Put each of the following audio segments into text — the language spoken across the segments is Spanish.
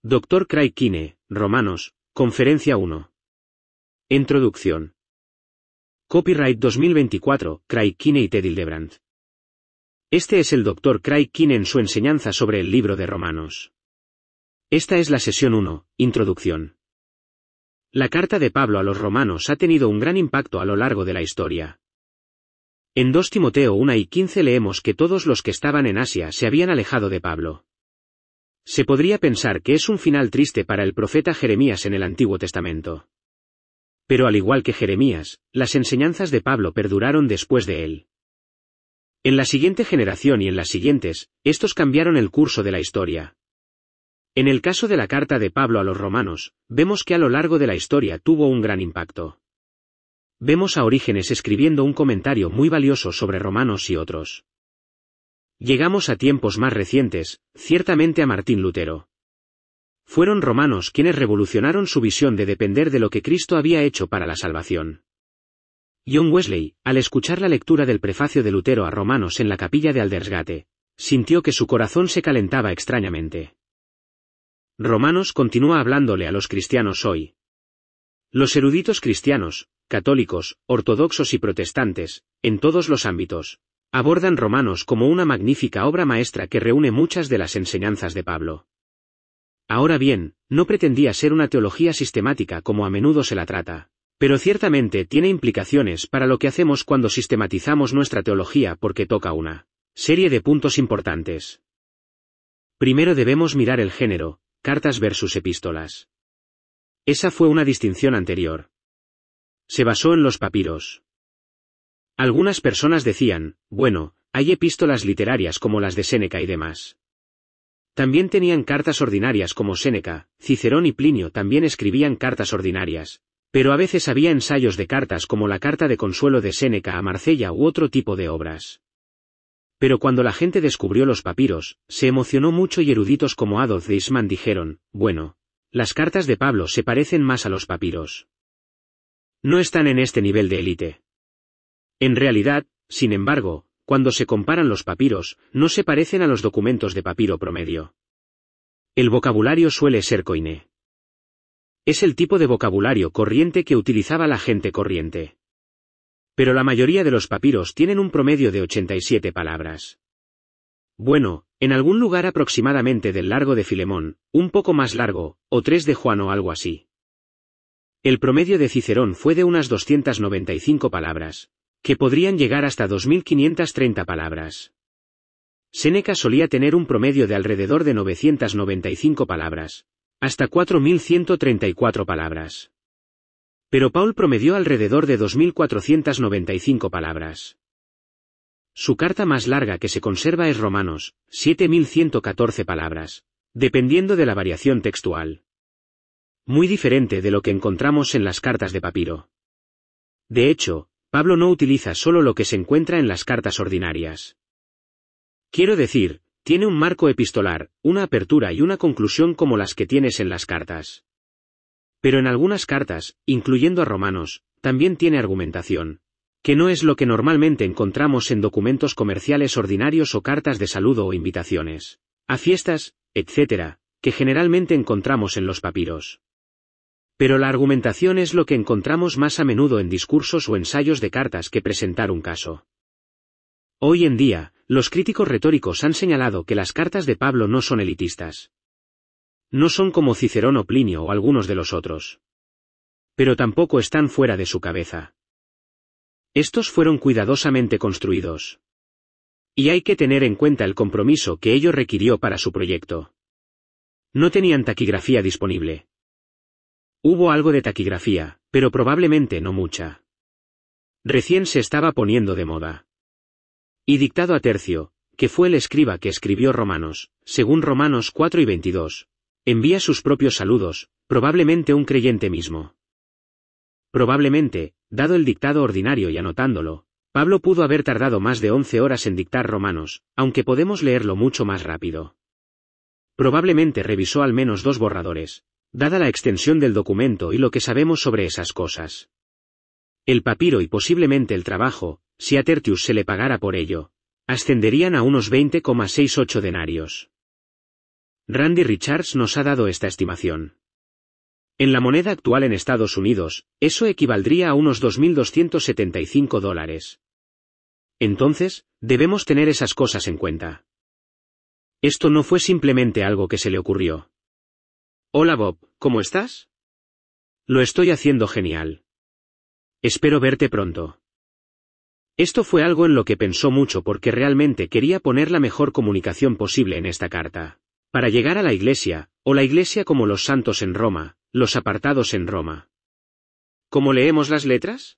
Dr. Craig Kine, Romanos, Conferencia 1. Introducción. Copyright 2024, Craig Kine y Ted Hildebrand. Este es el Dr. Craig Kine en su enseñanza sobre el libro de Romanos. Esta es la sesión 1, Introducción. La carta de Pablo a los romanos ha tenido un gran impacto a lo largo de la historia. En 2 Timoteo 1 y 15 leemos que todos los que estaban en Asia se habían alejado de Pablo. Se podría pensar que es un final triste para el profeta Jeremías en el Antiguo Testamento. Pero al igual que Jeremías, las enseñanzas de Pablo perduraron después de él. En la siguiente generación y en las siguientes, estos cambiaron el curso de la historia. En el caso de la carta de Pablo a los romanos, vemos que a lo largo de la historia tuvo un gran impacto. Vemos a Orígenes escribiendo un comentario muy valioso sobre Romanos y otros. Llegamos a tiempos más recientes, ciertamente a Martín Lutero. Fueron romanos quienes revolucionaron su visión de depender de lo que Cristo había hecho para la salvación. John Wesley, al escuchar la lectura del prefacio de Lutero a Romanos en la capilla de Aldersgate, sintió que su corazón se calentaba extrañamente. Romanos continúa hablándole a los cristianos hoy. Los eruditos cristianos, católicos, ortodoxos y protestantes, en todos los ámbitos, abordan Romanos como una magnífica obra maestra que reúne muchas de las enseñanzas de Pablo. Ahora bien, no pretendía ser una teología sistemática como a menudo se la trata, pero ciertamente tiene implicaciones para lo que hacemos cuando sistematizamos nuestra teología porque toca una serie de puntos importantes. Primero debemos mirar el género, cartas versus epístolas. Esa fue una distinción anterior. Se basó en los papiros. Algunas personas decían, bueno, hay epístolas literarias como las de Séneca y demás. También tenían cartas ordinarias como Séneca, Cicerón y Plinio también escribían cartas ordinarias, pero a veces había ensayos de cartas como la carta de consuelo de Séneca a Marcella u otro tipo de obras. Pero cuando la gente descubrió los papiros, se emocionó mucho y eruditos como Adolf Eismann dijeron, bueno, las cartas de Pablo se parecen más a los papiros. No están en este nivel de élite. En realidad, sin embargo, cuando se comparan los papiros, no se parecen a los documentos de papiro promedio. El vocabulario suele ser koiné. Es el tipo de vocabulario corriente que utilizaba la gente corriente. Pero la mayoría de los papiros tienen un promedio de 87 palabras. Bueno, en algún lugar aproximadamente del largo de Filemón, un poco más largo, o 3 de Juan o algo así. El promedio de Cicerón fue de unas 295 palabras, que podrían llegar hasta 2530 palabras. Séneca solía tener un promedio de alrededor de 995 palabras, hasta 4134 palabras. Pero Paul promedió alrededor de 2495 palabras. Su carta más larga que se conserva es Romanos, 7114 palabras, dependiendo de la variación textual. Muy diferente de lo que encontramos en las cartas de papiro. De hecho, Pablo no utiliza solo lo que se encuentra en las cartas ordinarias. Quiero decir, tiene un marco epistolar, una apertura y una conclusión como las que tienes en las cartas. Pero en algunas cartas, incluyendo a Romanos, también tiene argumentación, que no es lo que normalmente encontramos en documentos comerciales ordinarios o cartas de saludo o invitaciones a fiestas, etc., que generalmente encontramos en los papiros. Pero la argumentación es lo que encontramos más a menudo en discursos o ensayos de cartas que presentar un caso. Hoy en día, los críticos retóricos han señalado que las cartas de Pablo no son elitistas. No son como Cicerón o Plinio o algunos de los otros. Pero tampoco están fuera de su cabeza. Estos fueron cuidadosamente construidos. Y hay que tener en cuenta el compromiso que ello requirió para su proyecto. No tenían taquigrafía disponible. Hubo algo de taquigrafía, pero probablemente no mucha. Recién se estaba poniendo de moda. Y dictado a Tercio, que fue el escriba que escribió Romanos, según Romanos 4 y 22, envía sus propios saludos, probablemente un creyente mismo. Probablemente, dado el dictado ordinario y anotándolo, Pablo pudo haber tardado más de 11 horas en dictar Romanos, aunque podemos leerlo mucho más rápido. Probablemente revisó al menos 2 borradores, dada la extensión del documento y lo que sabemos sobre esas cosas. El papiro y posiblemente el trabajo, si a Tertius se le pagara por ello, ascenderían a unos 20,68 denarios. Randy Richards nos ha dado esta estimación. En la moneda actual en Estados Unidos, eso equivaldría a unos $2.275. Entonces, debemos tener esas cosas en cuenta. Esto no fue simplemente algo que se le ocurrió. Hola Bob, ¿cómo estás? Lo estoy haciendo genial. Espero verte pronto. Esto fue algo en lo que pensó mucho porque realmente quería poner la mejor comunicación posible en esta carta. Para llegar a la iglesia, o la iglesia como los santos en Roma, los apartados en Roma. ¿Cómo leemos las letras?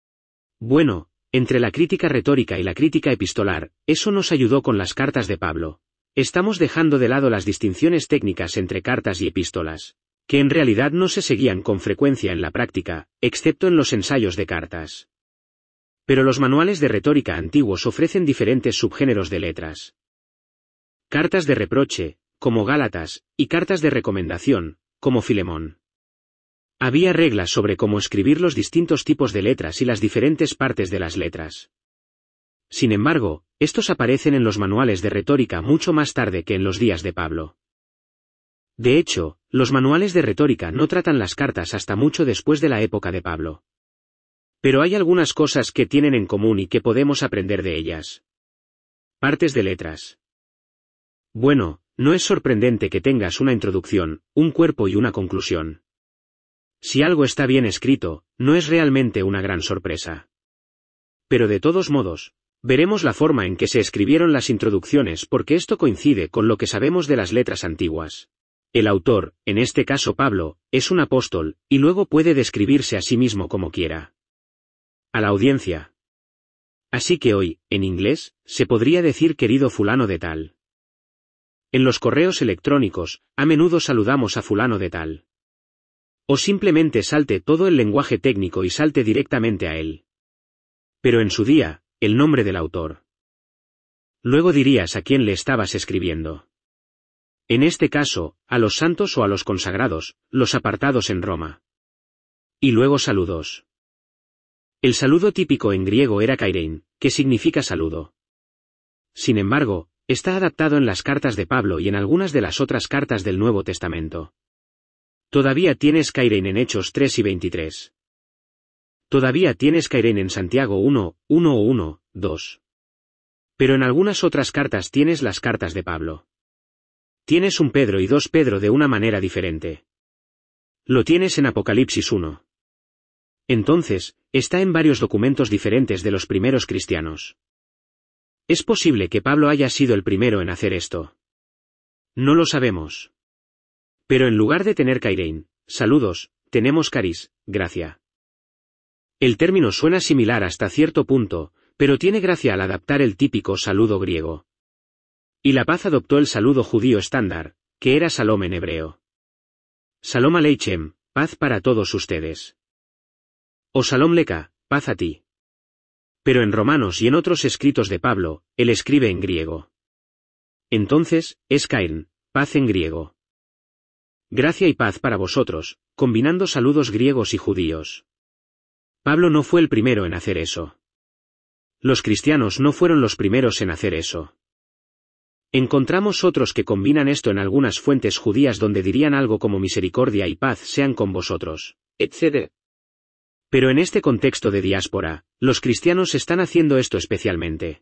Bueno, entre la crítica retórica y la crítica epistolar, eso nos ayudó con las cartas de Pablo. Estamos dejando de lado las distinciones técnicas entre cartas y epístolas, que en realidad no se seguían con frecuencia en la práctica, excepto en los ensayos de cartas. Pero los manuales de retórica antiguos ofrecen diferentes subgéneros de letras. Cartas de reproche, como Gálatas, y cartas de recomendación, como Filemón. Había reglas sobre cómo escribir los distintos tipos de letras y las diferentes partes de las letras. Sin embargo, estos aparecen en los manuales de retórica mucho más tarde que en los días de Pablo. De hecho, los manuales de retórica no tratan las cartas hasta mucho después de la época de Pablo. Pero hay algunas cosas que tienen en común y que podemos aprender de ellas. Partes de letras. Bueno, no es sorprendente que tengas una introducción, un cuerpo y una conclusión. Si algo está bien escrito, no es realmente una gran sorpresa. Pero de todos modos, veremos la forma en que se escribieron las introducciones porque esto coincide con lo que sabemos de las letras antiguas. El autor, en este caso Pablo, es un apóstol, y luego puede describirse a sí mismo como quiera. A la audiencia. Así que hoy, en inglés, se podría decir querido fulano de tal. En los correos electrónicos, a menudo saludamos a fulano de tal. O simplemente salte todo el lenguaje técnico y salte directamente a él. Pero en su día, el nombre del autor. Luego dirías a quién le estabas escribiendo. En este caso, a los santos o a los consagrados, los apartados en Roma. Y luego saludos. El saludo típico en griego era kairein, que significa saludo. Sin embargo, está adaptado en las cartas de Pablo y en algunas de las otras cartas del Nuevo Testamento. Todavía tienes kairein en Hechos 3 y 23. Todavía tienes kairein en Santiago 1, 1 o 1, 2. Pero en algunas otras cartas tienes las cartas de Pablo. Tienes un Pedro y 2 Pedro de una manera diferente. Lo tienes en Apocalipsis 1. Entonces, está en varios documentos diferentes de los primeros cristianos. ¿Es posible que Pablo haya sido el primero en hacer esto? No lo sabemos. Pero en lugar de tener kairein, saludos, tenemos caris, gracia. El término suena similar hasta cierto punto, pero tiene gracia al adaptar el típico saludo griego. Y la paz adoptó el saludo judío estándar, que era Salom en hebreo. Salom aleichem, paz para todos ustedes. O Salom leka, paz a ti. Pero en Romanos y en otros escritos de Pablo, él escribe en griego. Entonces, es kain, paz en griego. Gracia y paz para vosotros, combinando saludos griegos y judíos. Pablo no fue el primero en hacer eso. Los cristianos no fueron los primeros en hacer eso. Encontramos otros que combinan esto en algunas fuentes judías donde dirían algo como misericordia y paz sean con vosotros, etc. Pero en este contexto de diáspora, los cristianos están haciendo esto especialmente.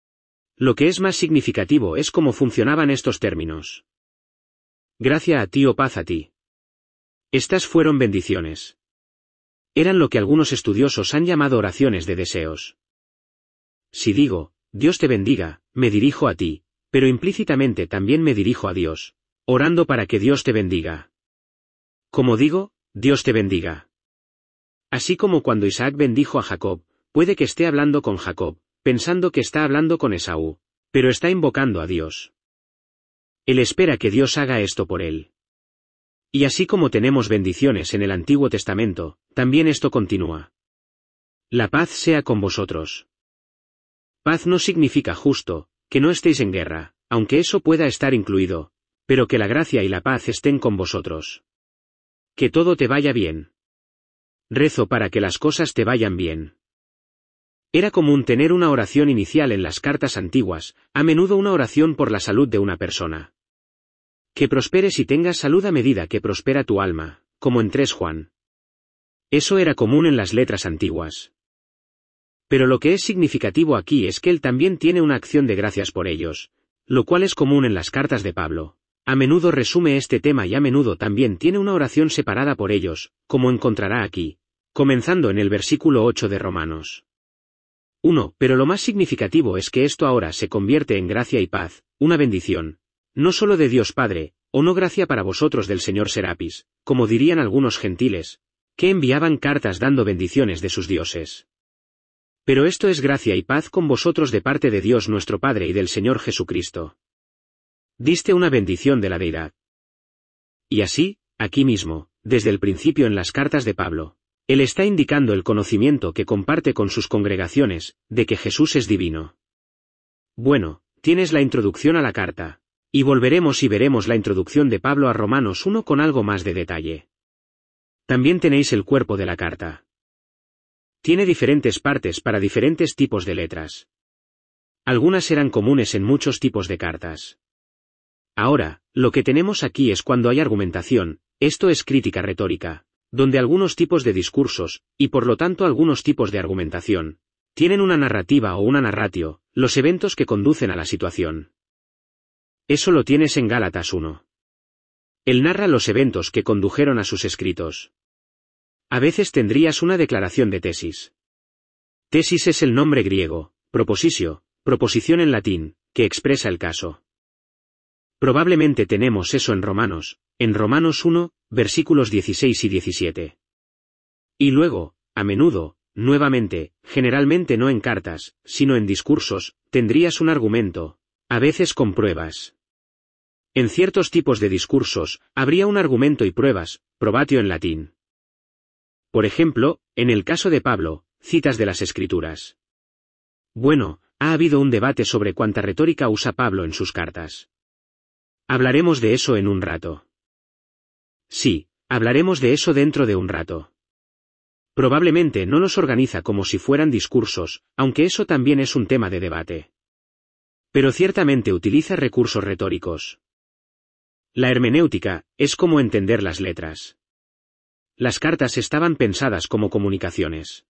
Lo que es más significativo es cómo funcionaban estos términos. Gracia a ti o paz a ti. Estas fueron bendiciones. Eran lo que algunos estudiosos han llamado oraciones de deseos. Si digo, Dios te bendiga, me dirijo a ti, pero implícitamente también me dirijo a Dios, orando para que Dios te bendiga. Como digo, Dios te bendiga. Así como cuando Isaac bendijo a Jacob, puede que esté hablando con Jacob, pensando que está hablando con Esaú, pero está invocando a Dios. Él espera que Dios haga esto por él. Y así como tenemos bendiciones en el Antiguo Testamento, también esto continúa. La paz sea con vosotros. Paz no significa justo, que no estéis en guerra, aunque eso pueda estar incluido, pero que la gracia y la paz estén con vosotros. Que todo te vaya bien. Rezo para que las cosas te vayan bien. Era común tener una oración inicial en las cartas antiguas, a menudo una oración por la salud de una persona. Que prosperes y tengas salud a medida que prospera tu alma, como en 3 Juan. Eso era común en las letras antiguas. Pero lo que es significativo aquí es que él también tiene una acción de gracias por ellos, lo cual es común en las cartas de Pablo. A menudo resume este tema y a menudo también tiene una oración separada por ellos, como encontrará aquí, comenzando en el versículo 8 de Romanos 1. Pero lo más significativo es que esto ahora se convierte en gracia y paz, una bendición, no solo de Dios Padre, o no gracia para vosotros del Señor Serapis, como dirían algunos gentiles, que enviaban cartas dando bendiciones de sus dioses. Pero esto es gracia y paz con vosotros de parte de Dios nuestro Padre y del Señor Jesucristo. Diste una bendición de la deidad. Y así, aquí mismo, desde el principio en las cartas de Pablo, él está indicando el conocimiento que comparte con sus congregaciones, de que Jesús es divino. Bueno, tienes la introducción a la carta, y volveremos y veremos la introducción de Pablo a Romanos 1 con algo más de detalle. También tenéis el cuerpo de la carta. Tiene diferentes partes para diferentes tipos de letras. Algunas eran comunes en muchos tipos de cartas. Ahora, lo que tenemos aquí es cuando hay argumentación, esto es crítica retórica, donde algunos tipos de discursos, y por lo tanto algunos tipos de argumentación, tienen una narrativa o una narratio, los eventos que conducen a la situación. Eso lo tienes en Gálatas 1. Él narra los eventos que condujeron a sus escritos. A veces tendrías una declaración de tesis. Tesis es el nombre griego, propositio, proposición en latín, que expresa el caso. Probablemente tenemos eso en Romanos 1, versículos 16 y 17. Y luego, a menudo, nuevamente, generalmente no en cartas, sino en discursos, tendrías un argumento, a veces con pruebas. En ciertos tipos de discursos, habría un argumento y pruebas, probatio en latín. Por ejemplo, en el caso de Pablo, citas de las Escrituras. Bueno, ha habido un debate sobre cuánta retórica usa Pablo en sus cartas. Hablaremos de eso en un rato. Sí, hablaremos de eso dentro de un rato. Probablemente no los organiza como si fueran discursos, aunque eso también es un tema de debate. Pero ciertamente utiliza recursos retóricos. La hermenéutica es como entender las letras. Las cartas estaban pensadas como comunicaciones.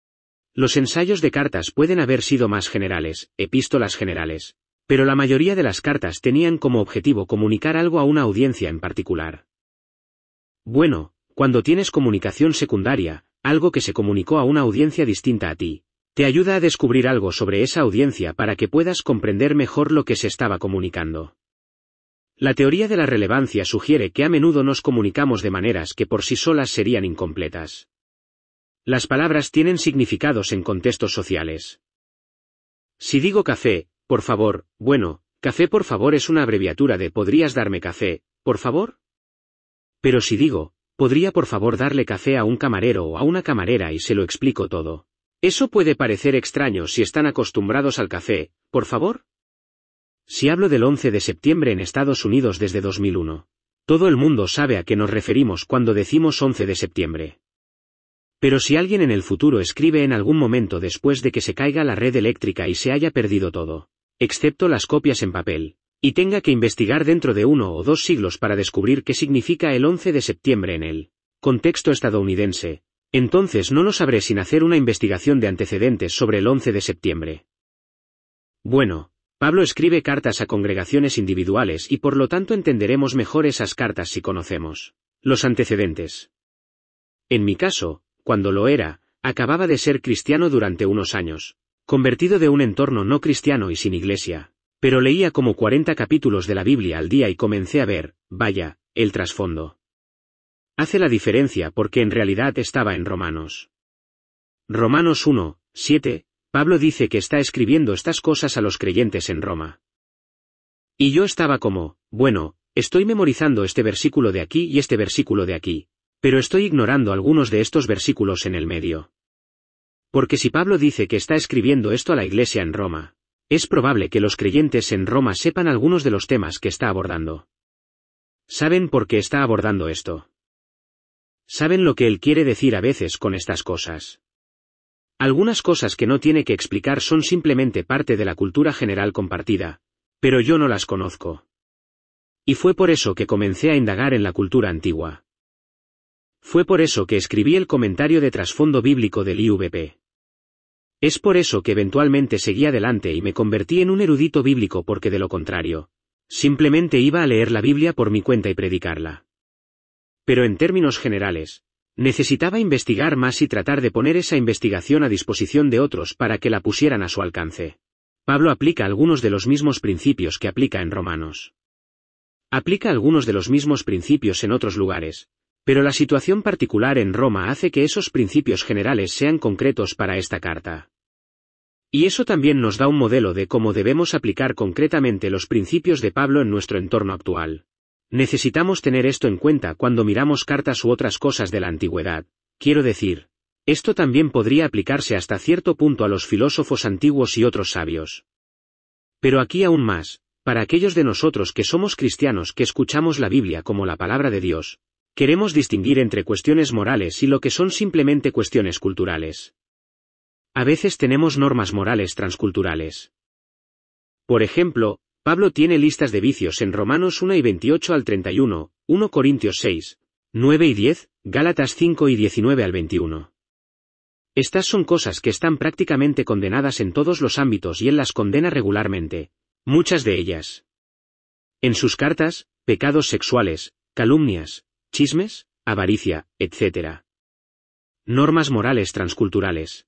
Los ensayos de cartas pueden haber sido más generales, epístolas generales, pero la mayoría de las cartas tenían como objetivo comunicar algo a una audiencia en particular. Bueno, cuando tienes comunicación secundaria, algo que se comunicó a una audiencia distinta a ti, te ayuda a descubrir algo sobre esa audiencia para que puedas comprender mejor lo que se estaba comunicando. La teoría de la relevancia sugiere que a menudo nos comunicamos de maneras que por sí solas serían incompletas. Las palabras tienen significados en contextos sociales. Si digo café, por favor, bueno, café por favor es una abreviatura de ¿podrías darme café, por favor? Pero si digo, ¿podría por favor darle café a un camarero o a una camarera y se lo explico todo? Eso puede parecer extraño si están acostumbrados al café, por favor. Si hablo del 11 de septiembre en Estados Unidos desde 2001, todo el mundo sabe a qué nos referimos cuando decimos 11 de septiembre. Pero si alguien en el futuro escribe en algún momento después de que se caiga la red eléctrica y se haya perdido todo, excepto las copias en papel, y tenga que investigar dentro de 1 o 2 siglos para descubrir qué significa el 11 de septiembre en el contexto estadounidense, entonces no lo sabré sin hacer una investigación de antecedentes sobre el 11 de septiembre. Bueno, Pablo escribe cartas a congregaciones individuales y por lo tanto entenderemos mejor esas cartas si conocemos los antecedentes. En mi caso, cuando lo era, acababa de ser cristiano durante unos años, convertido de un entorno no cristiano y sin iglesia, pero leía como 40 capítulos de la Biblia al día y comencé a ver, vaya, el trasfondo. Hace la diferencia porque en realidad estaba en Romanos 1, 7, Pablo dice que está escribiendo estas cosas a los creyentes en Roma. Y yo estaba como, bueno, estoy memorizando este versículo de aquí y este versículo de aquí, pero estoy ignorando algunos de estos versículos en el medio. Porque si Pablo dice que está escribiendo esto a la iglesia en Roma, es probable que los creyentes en Roma sepan algunos de los temas que está abordando. ¿Saben por qué está abordando esto? ¿Saben lo que él quiere decir a veces con estas cosas? Algunas cosas que no tiene que explicar son simplemente parte de la cultura general compartida, pero yo no las conozco. Y fue por eso que comencé a indagar en la cultura antigua. Fue por eso que escribí el comentario de trasfondo bíblico del IVP. Es por eso que eventualmente seguí adelante y me convertí en un erudito bíblico porque de lo contrario, simplemente iba a leer la Biblia por mi cuenta y predicarla. Pero en términos generales, necesitaba investigar más y tratar de poner esa investigación a disposición de otros para que la pusieran a su alcance. Pablo aplica algunos de los mismos principios que aplica en Romanos. Aplica algunos de los mismos principios en otros lugares, pero la situación particular en Roma hace que esos principios generales sean concretos para esta carta. Y eso también nos da un modelo de cómo debemos aplicar concretamente los principios de Pablo en nuestro entorno actual. Necesitamos tener esto en cuenta cuando miramos cartas u otras cosas de la antigüedad. Quiero decir, esto también podría aplicarse hasta cierto punto a los filósofos antiguos y otros sabios. Pero aquí aún más, para aquellos de nosotros que somos cristianos que escuchamos la Biblia como la palabra de Dios, queremos distinguir entre cuestiones morales y lo que son simplemente cuestiones culturales. A veces tenemos normas morales transculturales. Por ejemplo, Pablo tiene listas de vicios en Romanos 1 y 28 al 31, 1 Corintios 6, 9 y 10, Gálatas 5 y 19 al 21. Estas son cosas que están prácticamente condenadas en todos los ámbitos y él las condena regularmente, muchas de ellas. En sus cartas, pecados sexuales, calumnias, chismes, avaricia, etc. Normas morales transculturales.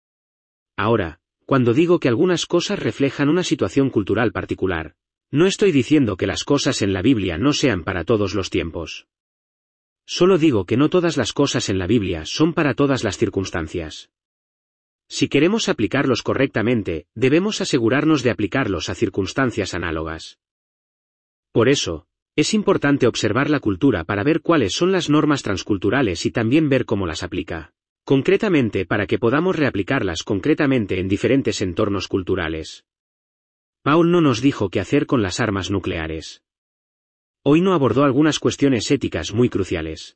Ahora, cuando digo que algunas cosas reflejan una situación cultural particular, no estoy diciendo que las cosas en la Biblia no sean para todos los tiempos. Solo digo que no todas las cosas en la Biblia son para todas las circunstancias. Si queremos aplicarlos correctamente, debemos asegurarnos de aplicarlos a circunstancias análogas. Por eso, es importante observar la cultura para ver cuáles son las normas transculturales y también ver cómo las aplica, concretamente para que podamos reaplicarlas concretamente en diferentes entornos culturales. Paul no nos dijo qué hacer con las armas nucleares. Hoy no abordó algunas cuestiones éticas muy cruciales.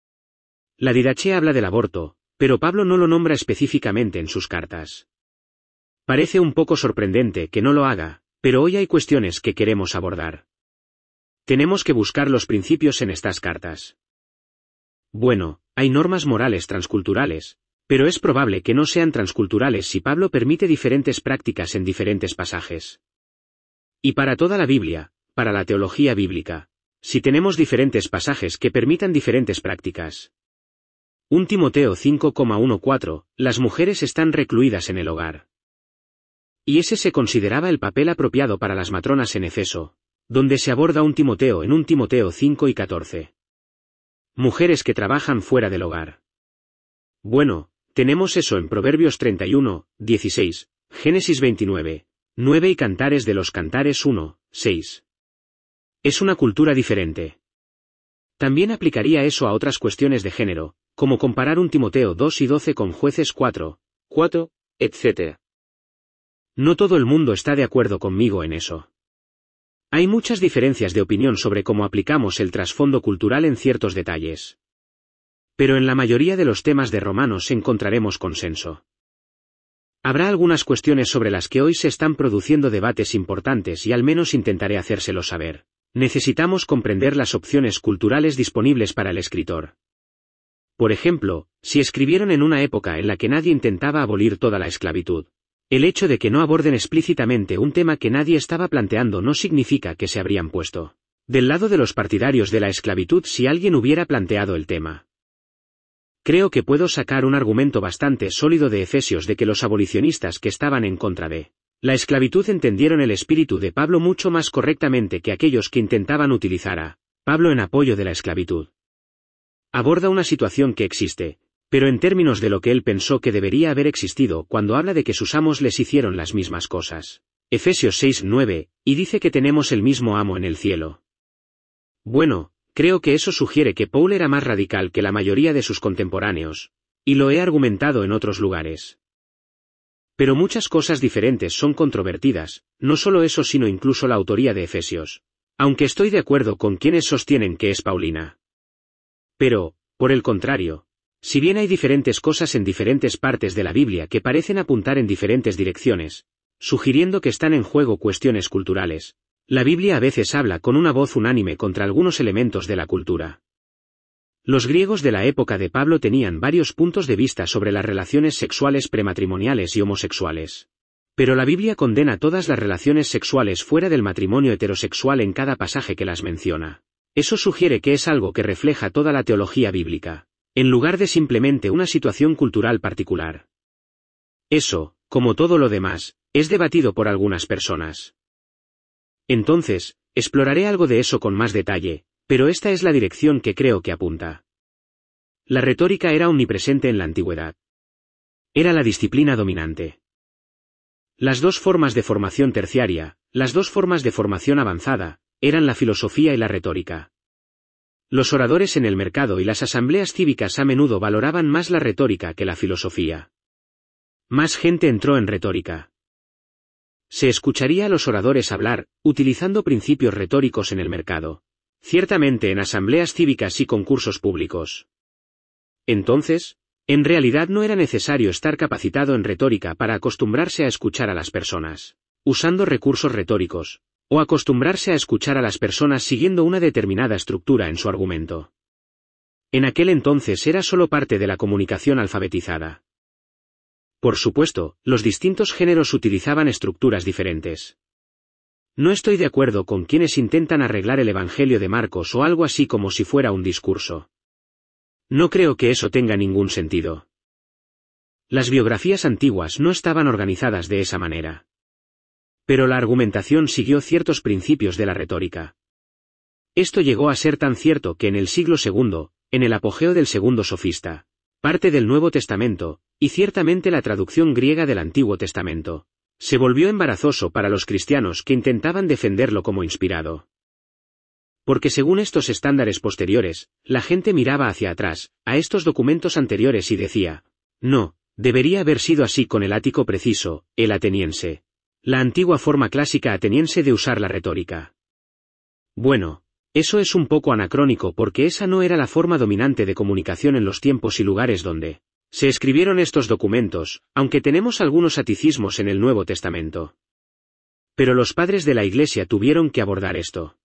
La Didache habla del aborto, pero Pablo no lo nombra específicamente en sus cartas. Parece un poco sorprendente que no lo haga, pero hoy hay cuestiones que queremos abordar. Tenemos que buscar los principios en estas cartas. Bueno, hay normas morales transculturales, pero es probable que no sean transculturales si Pablo permite diferentes prácticas en diferentes pasajes. Y para toda la Biblia, para la teología bíblica, si tenemos diferentes pasajes que permitan diferentes prácticas. 1 Timoteo 5,14, las mujeres están recluidas en el hogar. Y ese se consideraba el papel apropiado para las matronas en Efeso, donde se aborda 1 Timoteo en 1 Timoteo 5 y 14. Mujeres que trabajan fuera del hogar. Bueno, tenemos eso en Proverbios 31, 16, Génesis 29, 9 y Cantares de los Cantares 1, 6. Es una cultura diferente. También aplicaría eso a otras cuestiones de género, como comparar 1 Timoteo 2 y 12 con Jueces 4, etc. No todo el mundo está de acuerdo conmigo en eso. Hay muchas diferencias de opinión sobre cómo aplicamos el trasfondo cultural en ciertos detalles. Pero en la mayoría de los temas de Romanos encontraremos consenso. Habrá algunas cuestiones sobre las que hoy se están produciendo debates importantes y al menos intentaré hacérselo saber. Necesitamos comprender las opciones culturales disponibles para el escritor. Por ejemplo, si escribieron en una época en la que nadie intentaba abolir toda la esclavitud, el hecho de que no aborden explícitamente un tema que nadie estaba planteando no significa que se habrían puesto del lado de los partidarios de la esclavitud si alguien hubiera planteado el tema. Creo que puedo sacar un argumento bastante sólido de Efesios de que los abolicionistas que estaban en contra de la esclavitud entendieron el espíritu de Pablo mucho más correctamente que aquellos que intentaban utilizar a Pablo en apoyo de la esclavitud. Aborda una situación que existe, pero en términos de lo que él pensó que debería haber existido cuando habla de que sus amos les hicieron las mismas cosas. Efesios 6:9, y dice que tenemos el mismo amo en el cielo. Bueno, creo que eso sugiere que Paul era más radical que la mayoría de sus contemporáneos, y lo he argumentado en otros lugares. Pero muchas cosas diferentes son controvertidas, no solo eso sino incluso la autoría de Efesios, aunque estoy de acuerdo con quienes sostienen que es Paulina. Pero, por el contrario, si bien hay diferentes cosas en diferentes partes de la Biblia que parecen apuntar en diferentes direcciones, sugiriendo que están en juego cuestiones culturales, La Biblia a veces habla con una voz unánime contra algunos elementos de la cultura. Los griegos de la época de Pablo tenían varios puntos de vista sobre las relaciones sexuales prematrimoniales y homosexuales. Pero la Biblia condena todas las relaciones sexuales fuera del matrimonio heterosexual en cada pasaje que las menciona. Eso sugiere que es algo que refleja toda la teología bíblica, en lugar de simplemente una situación cultural particular. Eso, como todo lo demás, es debatido por algunas personas. Entonces, exploraré algo de eso con más detalle, pero esta es la dirección que creo que apunta. La retórica era omnipresente en la antigüedad. Era la disciplina dominante. Las dos formas de formación terciaria, las dos formas de formación avanzada, eran la filosofía y la retórica. Los oradores en el mercado y las asambleas cívicas a menudo valoraban más la retórica que la filosofía. Más gente entró en retórica. Se escucharía a los oradores hablar, utilizando principios retóricos en el mercado, ciertamente en asambleas cívicas y concursos públicos. Entonces, en realidad no era necesario estar capacitado en retórica para acostumbrarse a escuchar a las personas, usando recursos retóricos, o acostumbrarse a escuchar a las personas siguiendo una determinada estructura en su argumento. En aquel entonces era solo parte de la comunicación alfabetizada. Por supuesto, los distintos géneros utilizaban estructuras diferentes. No estoy de acuerdo con quienes intentan arreglar el Evangelio de Marcos o algo así como si fuera un discurso. No creo que eso tenga ningún sentido. Las biografías antiguas no estaban organizadas de esa manera. Pero la argumentación siguió ciertos principios de la retórica. Esto llegó a ser tan cierto que en el siglo II, en el apogeo del segundo sofista, parte del Nuevo Testamento, y ciertamente la traducción griega del Antiguo Testamento, se volvió embarazoso para los cristianos que intentaban defenderlo como inspirado. Porque según estos estándares posteriores, la gente miraba hacia atrás, a estos documentos anteriores y decía, no, debería haber sido así con el ático preciso, el ateniense. La antigua forma clásica ateniense de usar la retórica. Bueno, eso es un poco anacrónico porque esa no era la forma dominante de comunicación en los tiempos y lugares donde se escribieron estos documentos, aunque tenemos algunos aticismos en el Nuevo Testamento. Pero los padres de la Iglesia tuvieron que abordar esto.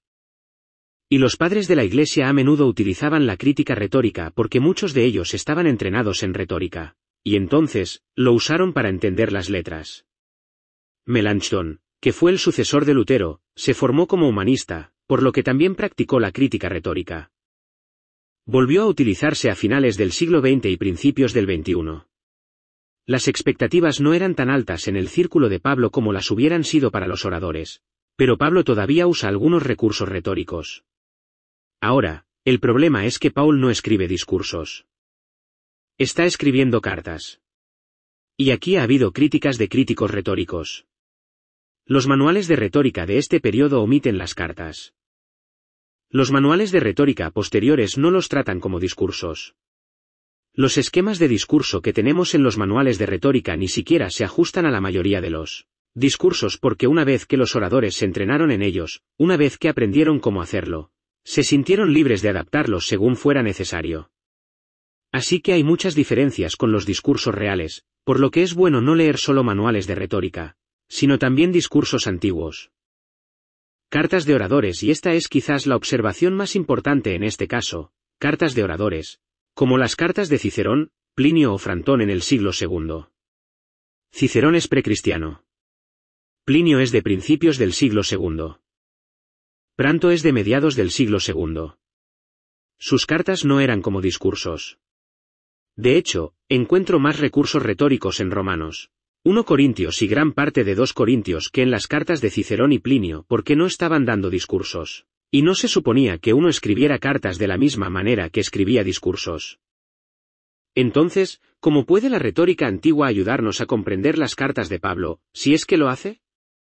Y los padres de la Iglesia a menudo utilizaban la crítica retórica porque muchos de ellos estaban entrenados en retórica, y entonces, lo usaron para entender las letras. Melanchthon, que fue el sucesor de Lutero, se formó como humanista, por lo que también practicó la crítica retórica. Volvió a utilizarse a finales del siglo XX y principios del XXI. Las expectativas no eran tan altas en el círculo de Pablo como las hubieran sido para los oradores, pero Pablo todavía usa algunos recursos retóricos. Ahora, el problema es que Paul no escribe discursos. Está escribiendo cartas. Y aquí ha habido críticas de críticos retóricos. Los manuales de retórica de este periodo omiten las cartas. Los manuales de retórica posteriores no los tratan como discursos. Los esquemas de discurso que tenemos en los manuales de retórica ni siquiera se ajustan a la mayoría de los discursos porque una vez que los oradores se entrenaron en ellos, una vez que aprendieron cómo hacerlo, se sintieron libres de adaptarlos según fuera necesario. Así que hay muchas diferencias con los discursos reales, por lo que es bueno no leer solo manuales de retórica, sino también discursos antiguos. Cartas de oradores, y esta es quizás la observación más importante en este caso, cartas de oradores, como las cartas de Cicerón, Plinio o Frantón en el siglo II. Cicerón es precristiano. Plinio es de principios del siglo II. Pranto es de mediados del siglo II. Sus cartas no eran como discursos. De hecho, encuentro más recursos retóricos en Romanos, 1 Corintios y gran parte de 2 Corintios que en las cartas de Cicerón y Plinio porque no estaban dando discursos, y no se suponía que uno escribiera cartas de la misma manera que escribía discursos. Entonces, ¿cómo puede la retórica antigua ayudarnos a comprender las cartas de Pablo, si es que lo hace?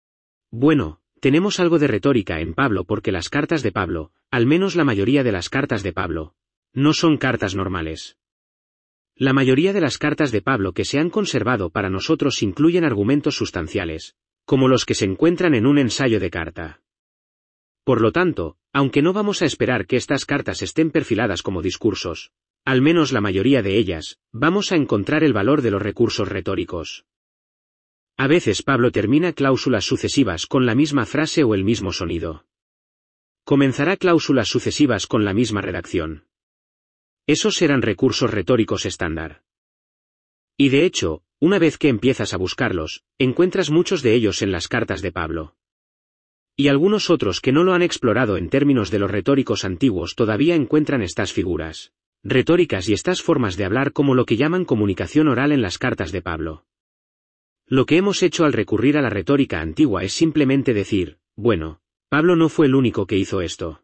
Bueno, tenemos algo de retórica en Pablo porque las cartas de Pablo, al menos la mayoría de las cartas de Pablo, no son cartas normales. La mayoría de las cartas de Pablo que se han conservado para nosotros incluyen argumentos sustanciales, como los que se encuentran en un ensayo de carta. Por lo tanto, aunque no vamos a esperar que estas cartas estén perfiladas como discursos, al menos la mayoría de ellas, vamos a encontrar el valor de los recursos retóricos. A veces Pablo termina cláusulas sucesivas con la misma frase o el mismo sonido. Comenzará cláusulas sucesivas con la misma redacción. Esos eran recursos retóricos estándar. Y de hecho, una vez que empiezas a buscarlos, encuentras muchos de ellos en las cartas de Pablo. Y algunos otros que no lo han explorado en términos de los retóricos antiguos todavía encuentran estas figuras retóricas y estas formas de hablar como lo que llaman comunicación oral en las cartas de Pablo. Lo que hemos hecho al recurrir a la retórica antigua es simplemente decir, bueno, Pablo no fue el único que hizo esto.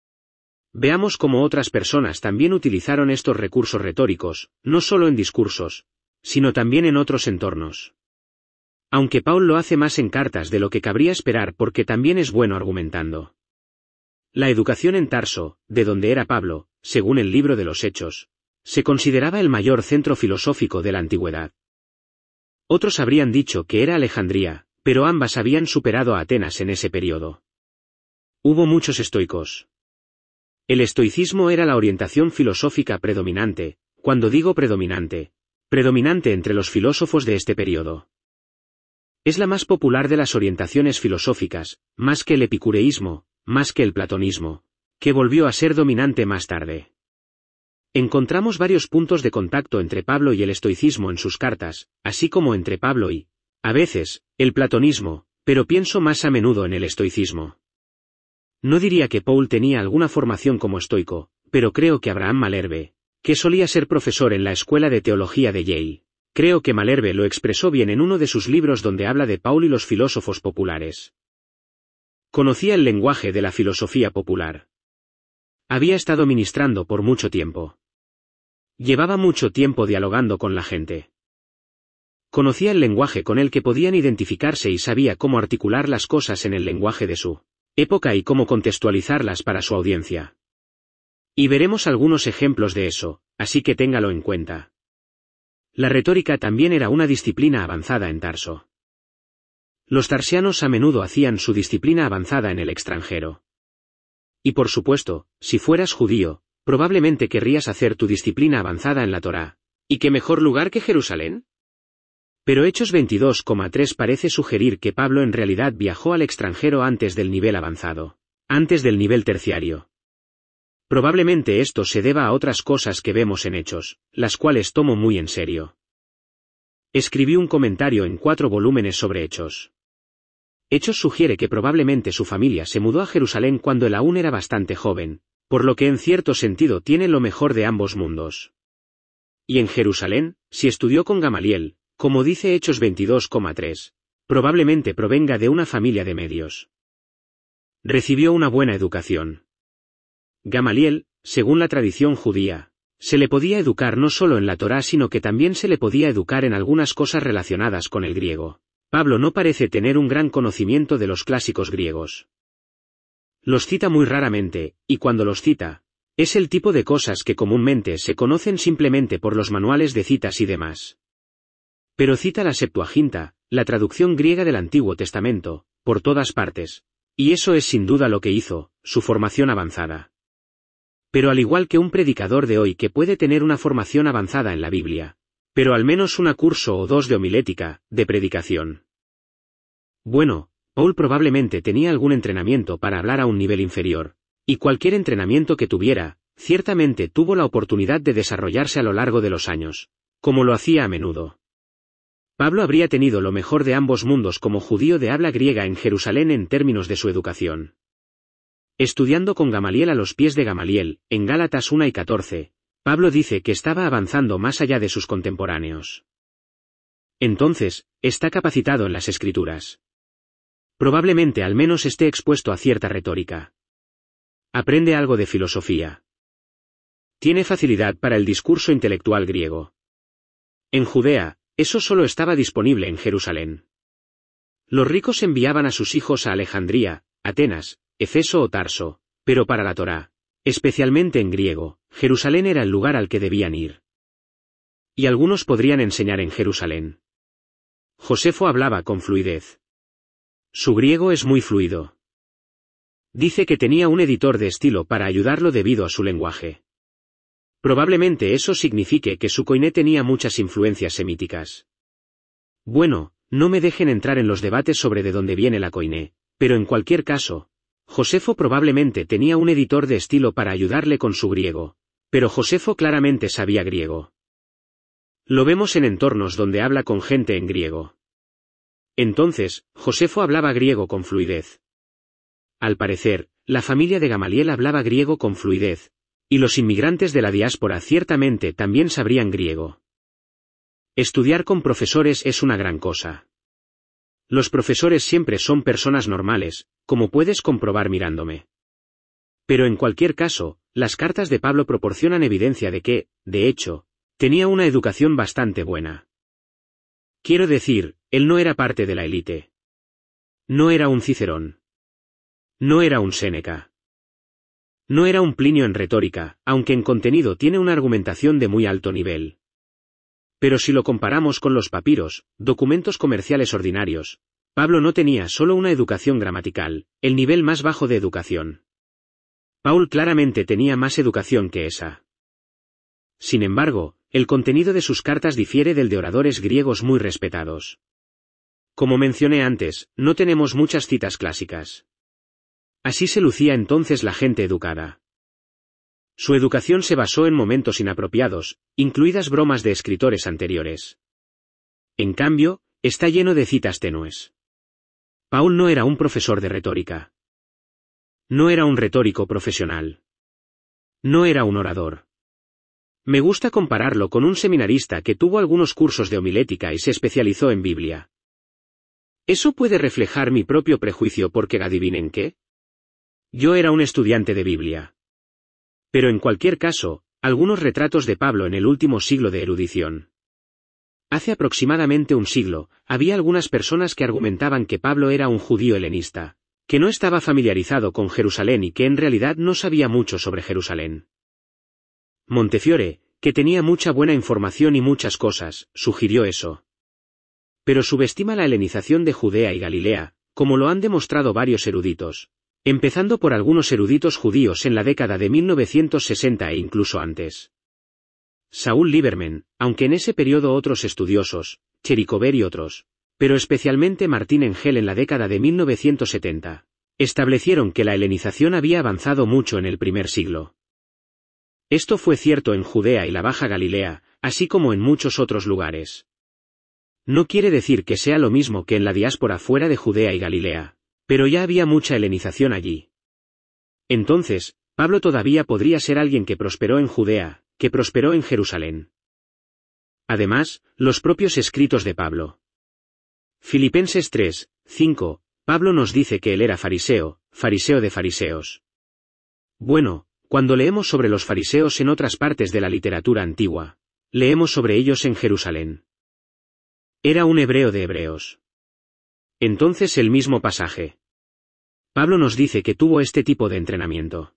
Veamos cómo otras personas también utilizaron estos recursos retóricos, no solo en discursos, sino también en otros entornos. Aunque Paul lo hace más en cartas de lo que cabría esperar porque también es bueno argumentando. La educación en Tarso, de donde era Pablo, según el libro de los Hechos, se consideraba el mayor centro filosófico de la antigüedad. Otros habrían dicho que era Alejandría, pero ambas habían superado a Atenas en ese periodo. Hubo muchos estoicos. El estoicismo era la orientación filosófica predominante, cuando digo predominante entre los filósofos de este periodo. Es la más popular de las orientaciones filosóficas, más que el epicureísmo, más que el platonismo, que volvió a ser dominante más tarde. Encontramos varios puntos de contacto entre Pablo y el estoicismo en sus cartas, así como entre Pablo y, a veces, el platonismo, pero pienso más a menudo en el estoicismo. No diría que Paul tenía alguna formación como estoico, pero creo que Abraham Malherbe, que solía ser profesor en la Escuela de Teología de Yale, creo que Malherbe lo expresó bien en uno de sus libros donde habla de Paul y los filósofos populares. Conocía el lenguaje de la filosofía popular. Había estado ministrando por mucho tiempo. Llevaba mucho tiempo dialogando con la gente. Conocía el lenguaje con el que podían identificarse y sabía cómo articular las cosas en el lenguaje de su época y cómo contextualizarlas para su audiencia. Y veremos algunos ejemplos de eso, así que téngalo en cuenta. La retórica también era una disciplina avanzada en Tarso. Los tarsianos a menudo hacían su disciplina avanzada en el extranjero. Y por supuesto, si fueras judío, probablemente querrías hacer tu disciplina avanzada en la Torá. ¿Y qué mejor lugar que Jerusalén? Pero Hechos 22,3 parece sugerir que Pablo en realidad viajó al extranjero antes del nivel avanzado, antes del nivel terciario. Probablemente esto se deba a otras cosas que vemos en Hechos, las cuales tomo muy en serio. Escribí un comentario en 4 volúmenes sobre Hechos. Hechos sugiere que probablemente su familia se mudó a Jerusalén cuando él aún era bastante joven, por lo que en cierto sentido tiene lo mejor de ambos mundos. Y en Jerusalén, si estudió con Gamaliel, como dice Hechos 22,3, probablemente provenga de una familia de medios. Recibió una buena educación. Gamaliel, según la tradición judía, se le podía educar no solo en la Torá sino que también se le podía educar en algunas cosas relacionadas con el griego. Pablo no parece tener un gran conocimiento de los clásicos griegos. Los cita muy raramente, y cuando los cita, es el tipo de cosas que comúnmente se conocen simplemente por los manuales de citas y demás. Pero cita la Septuaginta, la traducción griega del Antiguo Testamento, por todas partes, y eso es sin duda lo que hizo, su formación avanzada. Pero al igual que un predicador de hoy que puede tener una formación avanzada en la Biblia, pero al menos un curso o 2 de homilética, de predicación. Bueno, Paul probablemente tenía algún entrenamiento para hablar a un nivel inferior, y cualquier entrenamiento que tuviera, ciertamente tuvo la oportunidad de desarrollarse a lo largo de los años, como lo hacía a menudo. Pablo habría tenido lo mejor de ambos mundos como judío de habla griega en Jerusalén en términos de su educación. Estudiando con Gamaliel a los pies de Gamaliel, en Gálatas 1 y 14, Pablo dice que estaba avanzando más allá de sus contemporáneos. Entonces, está capacitado en las Escrituras. Probablemente al menos esté expuesto a cierta retórica. Aprende algo de filosofía. Tiene facilidad para el discurso intelectual griego. En Judea, eso solo estaba disponible en Jerusalén. Los ricos enviaban a sus hijos a Alejandría, Atenas, Efeso o Tarso, pero para la Torá, especialmente en griego, Jerusalén era el lugar al que debían ir. Y algunos podrían enseñar en Jerusalén. Josefo hablaba con fluidez. Su griego es muy fluido. Dice que tenía un editor de estilo para ayudarlo debido a su lenguaje. Probablemente eso signifique que su koiné tenía muchas influencias semíticas. Bueno, no me dejen entrar en los debates sobre de dónde viene la koiné, pero en cualquier caso, Josefo probablemente tenía un editor de estilo para ayudarle con su griego, pero Josefo claramente sabía griego. Lo vemos en entornos donde habla con gente en griego. Entonces, Josefo hablaba griego con fluidez. Al parecer, la familia de Gamaliel hablaba griego con fluidez, y los inmigrantes de la diáspora ciertamente también sabrían griego. Estudiar con profesores es una gran cosa. Los profesores siempre son personas normales, como puedes comprobar mirándome. Pero en cualquier caso, las cartas de Pablo proporcionan evidencia de que, de hecho, tenía una educación bastante buena. Quiero decir, él no era parte de la élite. No era un Cicerón. No era un Séneca. No era un Plinio en retórica, aunque en contenido tiene una argumentación de muy alto nivel. Pero si lo comparamos con los papiros, documentos comerciales ordinarios, Pablo no tenía solo una educación gramatical, el nivel más bajo de educación. Paul claramente tenía más educación que esa. Sin embargo, el contenido de sus cartas difiere del de oradores griegos muy respetados. Como mencioné antes, no tenemos muchas citas clásicas. Así se lucía entonces la gente educada. Su educación se basó en momentos inapropiados, incluidas bromas de escritores anteriores. En cambio, está lleno de citas tenues. Paul no era un profesor de retórica. No era un retórico profesional. No era un orador. Me gusta compararlo con un seminarista que tuvo algunos cursos de homilética y se especializó en Biblia. ¿Eso puede reflejar mi propio prejuicio porque adivinen qué? Yo era un estudiante de Biblia. Pero en cualquier caso, algunos retratos de Pablo en el último siglo de erudición. Hace aproximadamente un siglo, había algunas personas que argumentaban que Pablo era un judío helenista, que no estaba familiarizado con Jerusalén y que en realidad no sabía mucho sobre Jerusalén. Montefiore, que tenía mucha buena información y muchas cosas, sugirió eso. Pero subestima la helenización de Judea y Galilea, como lo han demostrado varios eruditos, empezando por algunos eruditos judíos en la década de 1960 e incluso antes. Saúl Lieberman, aunque en ese periodo otros estudiosos, Cherikover y otros, pero especialmente Martín Engel en la década de 1970, establecieron que la helenización había avanzado mucho en el primer siglo. Esto fue cierto en Judea y la Baja Galilea, así como en muchos otros lugares. No quiere decir que sea lo mismo que en la diáspora fuera de Judea y Galilea, pero ya había mucha helenización allí. Entonces, Pablo todavía podría ser alguien que prosperó en Judea, que prosperó en Jerusalén. Además, los propios escritos de Pablo. Filipenses 3, 5, Pablo nos dice que él era fariseo, fariseo de fariseos. Bueno, cuando leemos sobre los fariseos en otras partes de la literatura antigua, leemos sobre ellos en Jerusalén. Era un hebreo de hebreos. Entonces el mismo pasaje. Pablo nos dice que tuvo este tipo de entrenamiento.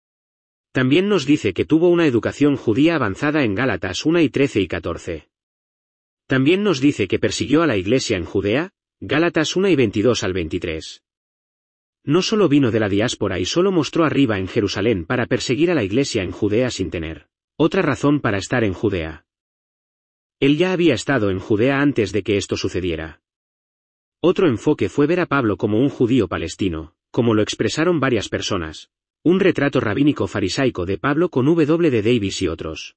También nos dice que tuvo una educación judía avanzada en Gálatas 1 y 13 y 14. También nos dice que persiguió a la iglesia en Judea, Gálatas 1 y 22 al 23. No solo vino de la diáspora y solo mostró arriba en Jerusalén para perseguir a la iglesia en Judea sin tener otra razón para estar en Judea. Él ya había estado en Judea antes de que esto sucediera. Otro enfoque fue ver a Pablo como un judío palestino, como lo expresaron varias personas. Un retrato rabínico farisaico de Pablo con W. D. Davis y otros.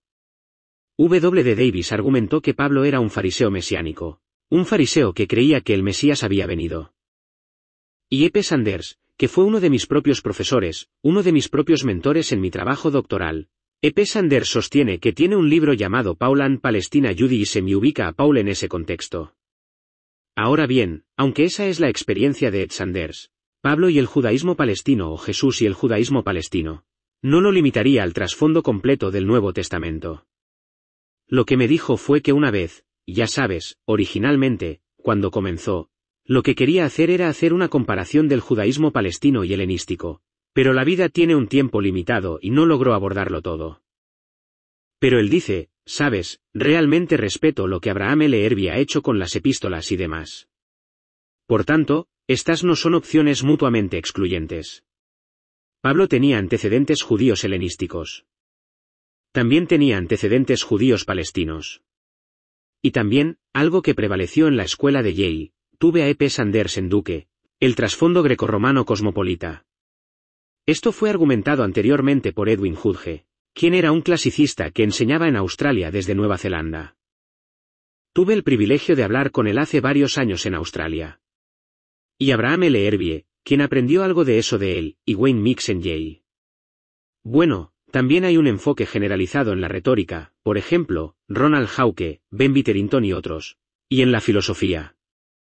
W. D. Davis argumentó que Pablo era un fariseo mesiánico, un fariseo que creía que el Mesías había venido. Y E. P. Sanders, que fue uno de mis propios profesores, uno de mis propios mentores en mi trabajo doctoral. E. P. Sanders sostiene que tiene un libro llamado Paul and Palestina Judaism y ubica a Paul en ese contexto. Ahora bien, aunque esa es la experiencia de Ed Sanders, Pablo y el judaísmo palestino o Jesús y el judaísmo palestino, no lo limitaría al trasfondo completo del Nuevo Testamento. Lo que me dijo fue que una vez, ya sabes, originalmente, cuando comenzó, lo que quería hacer era hacer una comparación del judaísmo palestino y helenístico, pero la vida tiene un tiempo limitado y no logró abordarlo todo. Pero él dice, sabes, realmente respeto lo que Abraham L. Herby ha hecho con las epístolas y demás. Por tanto, estas no son opciones mutuamente excluyentes. Pablo tenía antecedentes judíos helenísticos. También tenía antecedentes judíos palestinos. y también, algo que prevaleció en la escuela de Yale, tuve a E. P. Sanders en Duke, el trasfondo grecorromano cosmopolita. Esto fue argumentado anteriormente por Edwin Hudge, quien era un clasicista que enseñaba en Australia desde Nueva Zelanda. Tuve el privilegio de hablar con él hace varios años en Australia. Y Abraham L. Herbie, quien aprendió algo de eso de él, y Wayne Mix en Yale. Bueno, también hay un enfoque generalizado en la retórica, por ejemplo, Ronald Hawke, Ben Witherington y otros, y en la filosofía.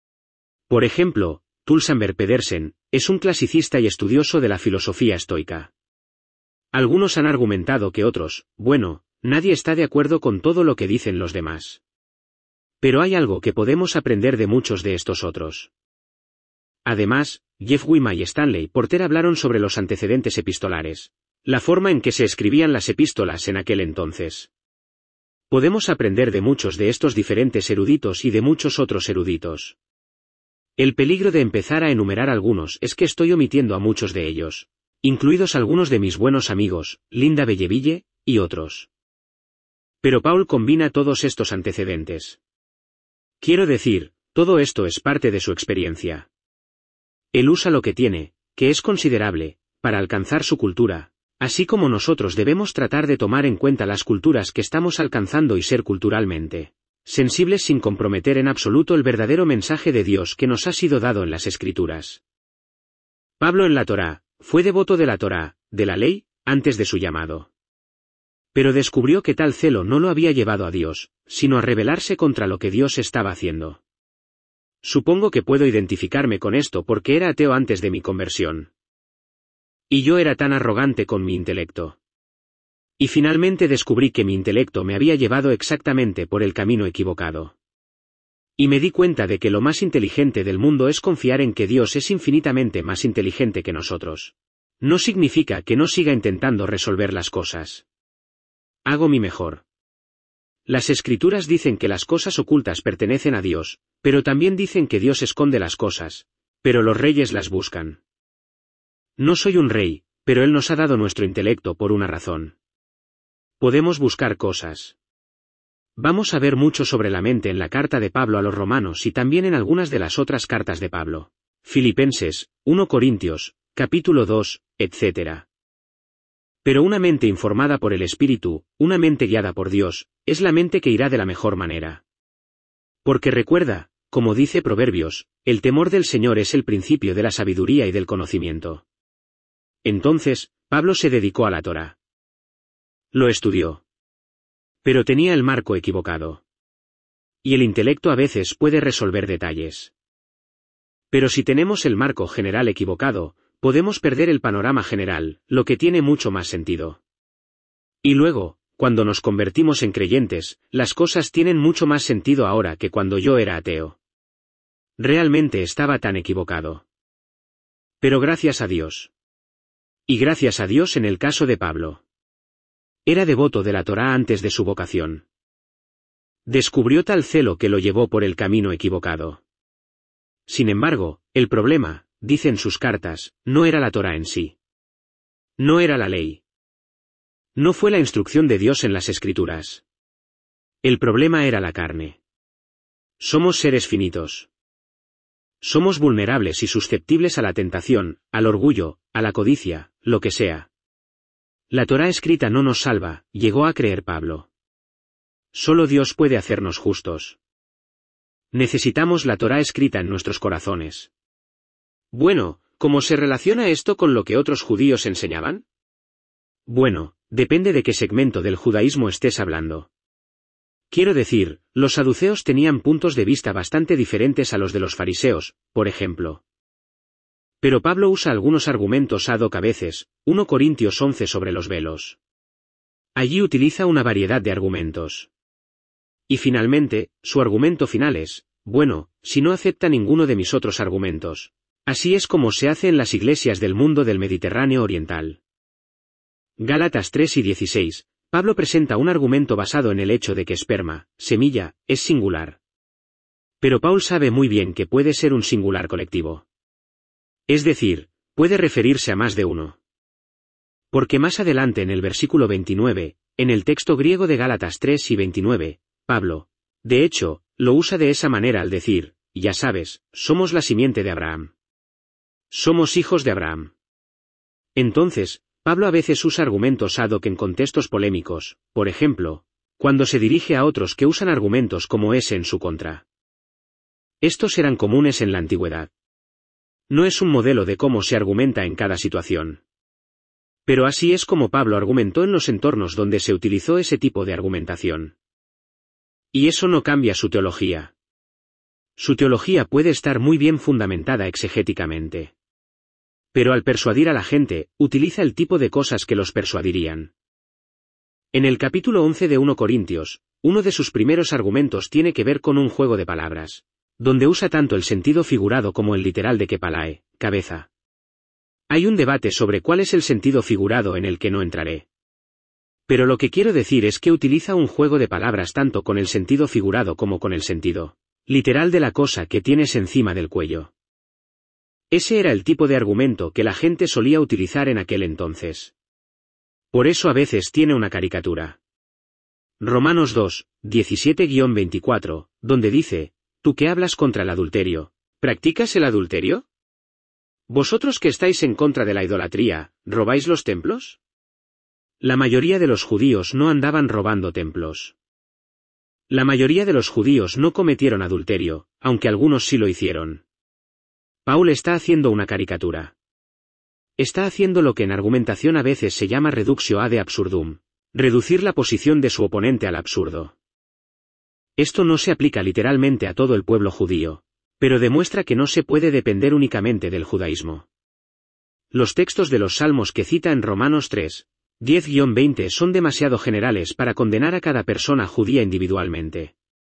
Por ejemplo, Tulsamber Pedersen, es un clasicista y estudioso de la filosofía estoica. Algunos han argumentado que otros, bueno, nadie está de acuerdo con todo lo que dicen los demás. Pero hay algo que podemos aprender de muchos de estos otros. Además, Jeff Wima y Stanley Porter hablaron sobre los antecedentes epistolares, la forma en que se escribían las epístolas en aquel entonces. Podemos aprender de muchos de estos diferentes eruditos y de muchos otros eruditos. El peligro de empezar a enumerar algunos es que estoy omitiendo a muchos de ellos, incluidos algunos de mis buenos amigos, Linda Belleville, y otros. Pero Paul combina todos estos antecedentes. Quiero decir, todo esto es parte de su experiencia. Él usa lo que tiene, que es considerable, para alcanzar su cultura, así como nosotros debemos tratar de tomar en cuenta las culturas que estamos alcanzando y ser culturalmente sensibles sin comprometer en absoluto el verdadero mensaje de Dios que nos ha sido dado en las Escrituras. Pablo en la Torá, fue devoto de la Torá, de la ley, antes de su llamado. Pero descubrió que tal celo no lo había llevado a Dios, sino a rebelarse contra lo que Dios estaba haciendo. Supongo que puedo identificarme con esto porque era ateo antes de mi conversión. Y yo era tan arrogante con mi intelecto. Y finalmente descubrí que mi intelecto me había llevado exactamente por el camino equivocado. Y me di cuenta de que lo más inteligente del mundo es confiar en que Dios es infinitamente más inteligente que nosotros. No significa que no siga intentando resolver las cosas. Hago mi mejor. Las Escrituras dicen que las cosas ocultas pertenecen a Dios, pero también dicen que Dios esconde las cosas, pero los reyes las buscan. No soy un rey, pero Él nos ha dado nuestro intelecto por una razón. Podemos buscar cosas. Vamos a ver mucho sobre la mente en la carta de Pablo a los romanos y también en algunas de las otras cartas de Pablo. Filipenses, 1 Corintios, capítulo 2, etc. Pero una mente informada por el Espíritu, una mente guiada por Dios, es la mente que irá de la mejor manera. Porque recuerda, como dice Proverbios, el temor del Señor es el principio de la sabiduría y del conocimiento. Entonces, Pablo se dedicó a la Torá. Lo estudió. Pero tenía el marco equivocado. Y el intelecto a veces puede resolver detalles. Pero si tenemos el marco general equivocado, podemos perder el panorama general, lo que tiene mucho más sentido. Y luego, cuando nos convertimos en creyentes, las cosas tienen mucho más sentido ahora que cuando yo era ateo. Realmente estaba tan equivocado. Pero gracias a Dios. Y gracias a Dios en el caso de Pablo. Era devoto de la Torá antes de su vocación. Descubrió tal celo que lo llevó por el camino equivocado. Sin embargo, el problema, dice en sus cartas, no era la Torá en sí. No era la ley. No fue la instrucción de Dios en las Escrituras. El problema era la carne. Somos seres finitos. Somos vulnerables y susceptibles a la tentación, al orgullo, a la codicia, lo que sea. La Torá escrita no nos salva, llegó a creer Pablo. Solo Dios puede hacernos justos. Necesitamos la Torá escrita en nuestros corazones. Bueno, ¿cómo se relaciona esto con lo que otros judíos enseñaban? Bueno, depende de qué segmento del judaísmo estés hablando. Quiero decir, los saduceos tenían puntos de vista bastante diferentes a los de los fariseos, por ejemplo. Pero Pablo usa algunos argumentos ad hoc a veces, 1 Corintios 11 sobre los velos. Allí utiliza una variedad de argumentos. Y finalmente, su argumento final es, bueno, si no acepta ninguno de mis otros argumentos. Así es como se hace en las iglesias del mundo del Mediterráneo Oriental. Gálatas 3 y 16, Pablo presenta un argumento basado en el hecho de que esperma, semilla, es singular. Pero Paul sabe muy bien que puede ser un singular colectivo. Es decir, puede referirse a más de uno. Porque más adelante en el versículo 29, en el texto griego de Gálatas 3 y 29, Pablo De hecho, lo usa de esa manera al decir, ya sabes, somos la simiente de Abraham. Somos hijos de Abraham. Entonces, Pablo a veces usa argumentos ad hoc en contextos polémicos, por ejemplo, cuando se dirige a otros que usan argumentos como ese en su contra. Estos eran comunes en la antigüedad. No es un modelo de cómo se argumenta en cada situación. Pero así es como Pablo argumentó en los entornos donde se utilizó ese tipo de argumentación. Y eso no cambia su teología. Su teología puede estar muy bien fundamentada exegéticamente. Pero al persuadir a la gente, utiliza el tipo de cosas que los persuadirían. En el capítulo 11 de 1 Corintios, uno de sus primeros argumentos tiene que ver con un juego de palabras, donde usa tanto el sentido figurado como el literal de kepalae, cabeza. Hay un debate sobre cuál es el sentido figurado en el que no entraré. Pero lo que quiero decir es que utiliza un juego de palabras tanto con el sentido figurado como con el sentido literal de la cosa que tienes encima del cuello. Ese era el tipo de argumento que la gente solía utilizar en aquel entonces. Por eso a veces tiene una caricatura. Romanos 2, 17-24, donde dice, ¿tú que hablas contra el adulterio, practicas el adulterio? ¿Vosotros que estáis en contra de la idolatría, robáis los templos? La mayoría de los judíos no andaban robando templos. La mayoría de los judíos no cometieron adulterio, aunque algunos sí lo hicieron. Paul está haciendo una caricatura. Está haciendo lo que en argumentación a veces se llama reductio ad absurdum, reducir la posición de su oponente al absurdo. Esto no se aplica literalmente a todo el pueblo judío, pero demuestra que no se puede depender únicamente del judaísmo. Los textos de los Salmos que cita en Romanos 3, 10-20 son demasiado generales para condenar a cada persona judía individualmente.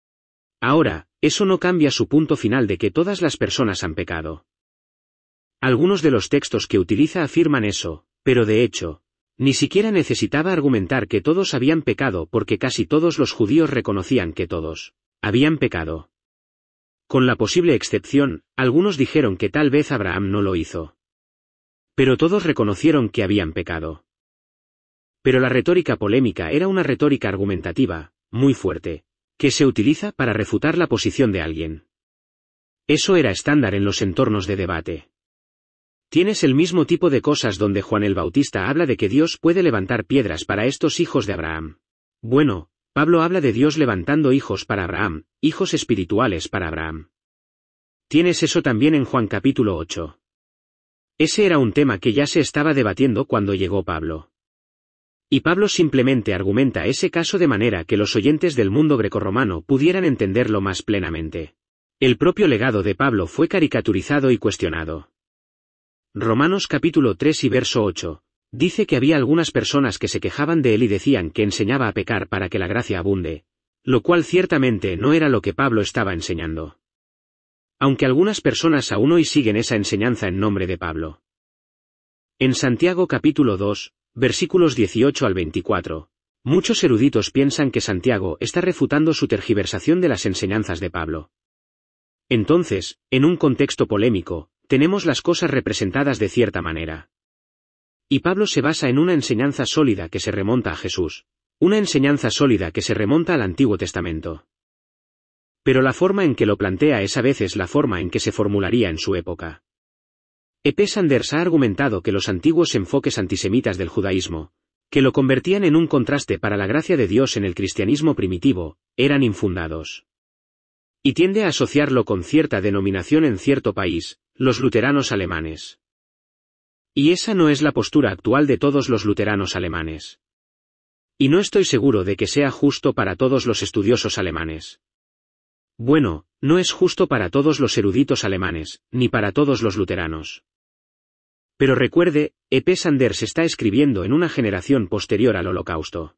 Ahora, eso no cambia su punto final de que todas las personas han pecado. Algunos de los textos que utiliza afirman eso, pero de hecho, ni siquiera necesitaba argumentar que todos habían pecado porque casi todos los judíos reconocían que todos habían pecado. Con la posible excepción, algunos dijeron que tal vez Abraham no lo hizo. Pero todos reconocieron que habían pecado. Pero la retórica polémica era una retórica argumentativa, muy fuerte, que se utiliza para refutar la posición de alguien. Eso era estándar en los entornos de debate. Tienes el mismo tipo de cosas donde Juan el Bautista habla de que Dios puede levantar piedras para estos hijos de Abraham. Bueno, Pablo habla de Dios levantando hijos para Abraham, hijos espirituales para Abraham. Tienes eso también en Juan capítulo 8. Ese era un tema que ya se estaba debatiendo cuando llegó Pablo. Y Pablo simplemente argumenta ese caso de manera que los oyentes del mundo grecorromano pudieran entenderlo más plenamente. El propio legado de Pablo fue caricaturizado y cuestionado. Romanos capítulo 3 y verso 8, dice que había algunas personas que se quejaban de él y decían que enseñaba a pecar para que la gracia abunde, lo cual ciertamente no era lo que Pablo estaba enseñando. Aunque algunas personas aún hoy siguen esa enseñanza en nombre de Pablo. En Santiago capítulo 2, versículos 18 al 24, muchos eruditos piensan que Santiago está refutando su tergiversación de las enseñanzas de Pablo. Entonces, en un contexto polémico, tenemos las cosas representadas de cierta manera. Y Pablo se basa en una enseñanza sólida que se remonta a Jesús, una enseñanza sólida que se remonta al Antiguo Testamento. Pero la forma en que lo plantea es a veces la forma en que se formularía en su época. E.P. Sanders ha argumentado que los antiguos enfoques antisemitas del judaísmo, que lo convertían en un contraste para la gracia de Dios en el cristianismo primitivo, eran infundados. Y tiende a asociarlo con cierta denominación en cierto país, los luteranos alemanes. Y esa no es la postura actual de todos los luteranos alemanes. Y no estoy seguro de que sea justo para todos los estudiosos alemanes. Bueno, no es justo para todos los eruditos alemanes, ni para todos los luteranos. Pero recuerde, E.P. Sanders está escribiendo en una generación posterior al Holocausto.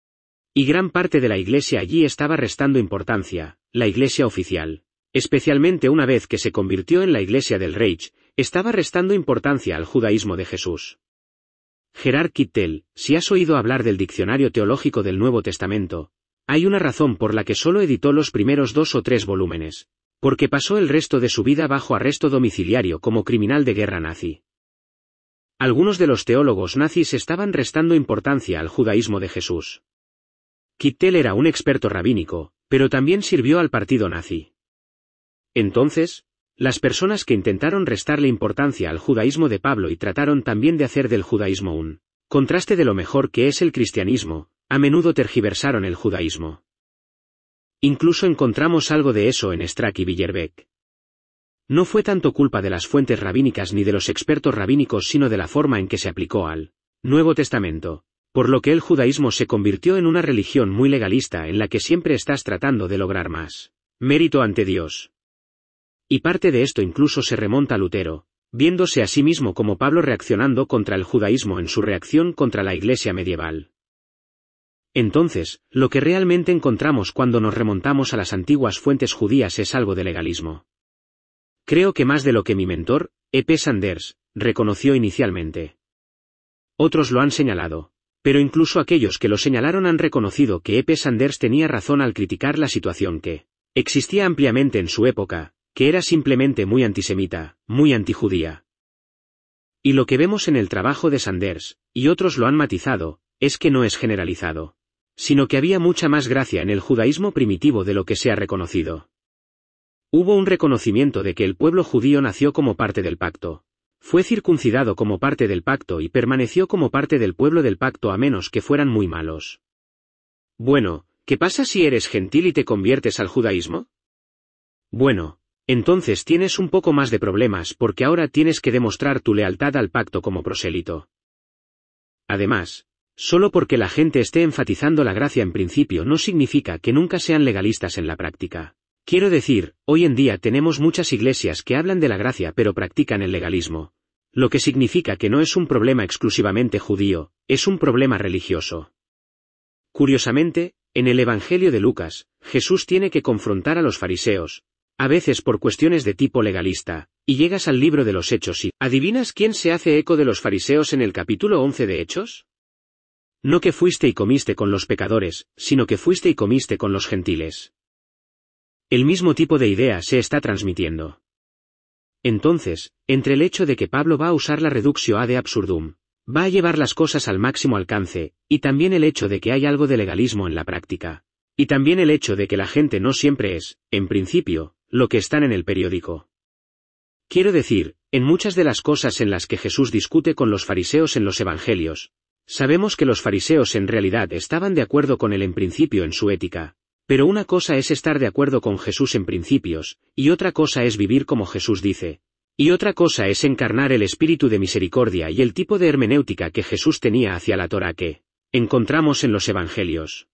Y gran parte de la iglesia allí estaba restando importancia, la iglesia oficial, especialmente una vez que se convirtió en la iglesia del Reich, estaba restando importancia al judaísmo de Jesús. Gerard Kittel, si has oído hablar del Diccionario Teológico del Nuevo Testamento, hay una razón por la que solo editó los primeros 2 o 3 volúmenes, porque pasó el resto de su vida bajo arresto domiciliario como criminal de guerra nazi. Algunos de los teólogos nazis estaban restando importancia al judaísmo de Jesús. Kittel era un experto rabínico, pero también sirvió al partido nazi. Entonces, las personas que intentaron restarle importancia al judaísmo de Pablo y trataron también de hacer del judaísmo un contraste de lo mejor que es el cristianismo, a menudo tergiversaron el judaísmo. Incluso encontramos algo de eso en Strack y Billerbeck. No fue tanto culpa de las fuentes rabínicas ni de los expertos rabínicos sino de la forma en que se aplicó al Nuevo Testamento, por lo que el judaísmo se convirtió en una religión muy legalista en la que siempre estás tratando de lograr más mérito ante Dios. Y parte de esto incluso se remonta a Lutero, viéndose a sí mismo como Pablo reaccionando contra el judaísmo en su reacción contra la Iglesia medieval. Entonces, lo que realmente encontramos cuando nos remontamos a las antiguas fuentes judías es algo de legalismo. Creo que más de lo que mi mentor, E.P. Sanders, reconoció inicialmente. Otros lo han señalado, pero incluso aquellos que lo señalaron han reconocido que E.P. Sanders tenía razón al criticar la situación que existía ampliamente en su época, que era simplemente muy antisemita, muy antijudía. Y lo que vemos en el trabajo de Sanders, y otros lo han matizado, es que no es generalizado, sino que había mucha más gracia en el judaísmo primitivo de lo que se ha reconocido. Hubo un reconocimiento de que el pueblo judío nació como parte del pacto, fue circuncidado como parte del pacto y permaneció como parte del pueblo del pacto a menos que fueran muy malos. Bueno, ¿qué pasa si eres gentil y te conviertes al judaísmo? Bueno, entonces tienes un poco más de problemas porque ahora tienes que demostrar tu lealtad al pacto como prosélito. Además, solo porque la gente esté enfatizando la gracia en principio no significa que nunca sean legalistas en la práctica. Quiero decir, hoy en día tenemos muchas iglesias que hablan de la gracia pero practican el legalismo, lo que significa que no es un problema exclusivamente judío, es un problema religioso. Curiosamente, en el Evangelio de Lucas, Jesús tiene que confrontar a los fariseos, a veces por cuestiones de tipo legalista, y llegas al libro de los Hechos y ¿adivinas quién se hace eco de los fariseos en el capítulo 11 de Hechos? No que fuiste y comiste con los pecadores, sino que fuiste y comiste con los gentiles. El mismo tipo de idea se está transmitiendo. Entonces, entre el hecho de que Pablo va a usar la reductio ad absurdum, va a llevar las cosas al máximo alcance, y también el hecho de que hay algo de legalismo en la práctica, y también el hecho de que la gente no siempre es, en principio, lo que están en el periódico. Quiero decir, en muchas de las cosas en las que Jesús discute con los fariseos en los evangelios, sabemos que los fariseos en realidad estaban de acuerdo con él en principio en su ética. Pero una cosa es estar de acuerdo con Jesús en principios, y otra cosa es vivir como Jesús dice, y otra cosa es encarnar el espíritu de misericordia y el tipo de hermenéutica que Jesús tenía hacia la Torá que encontramos en los evangelios.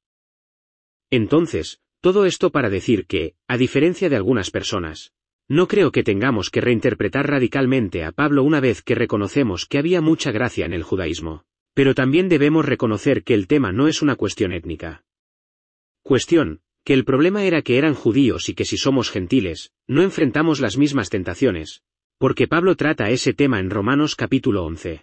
Entonces, todo esto para decir que, a diferencia de algunas personas, no creo que tengamos que reinterpretar radicalmente a Pablo una vez que reconocemos que había mucha gracia en el judaísmo, pero también debemos reconocer que el tema no es una cuestión étnica. Cuestión, que el problema era que eran judíos y que si somos gentiles, no enfrentamos las mismas tentaciones, porque Pablo trata ese tema en Romanos capítulo 11.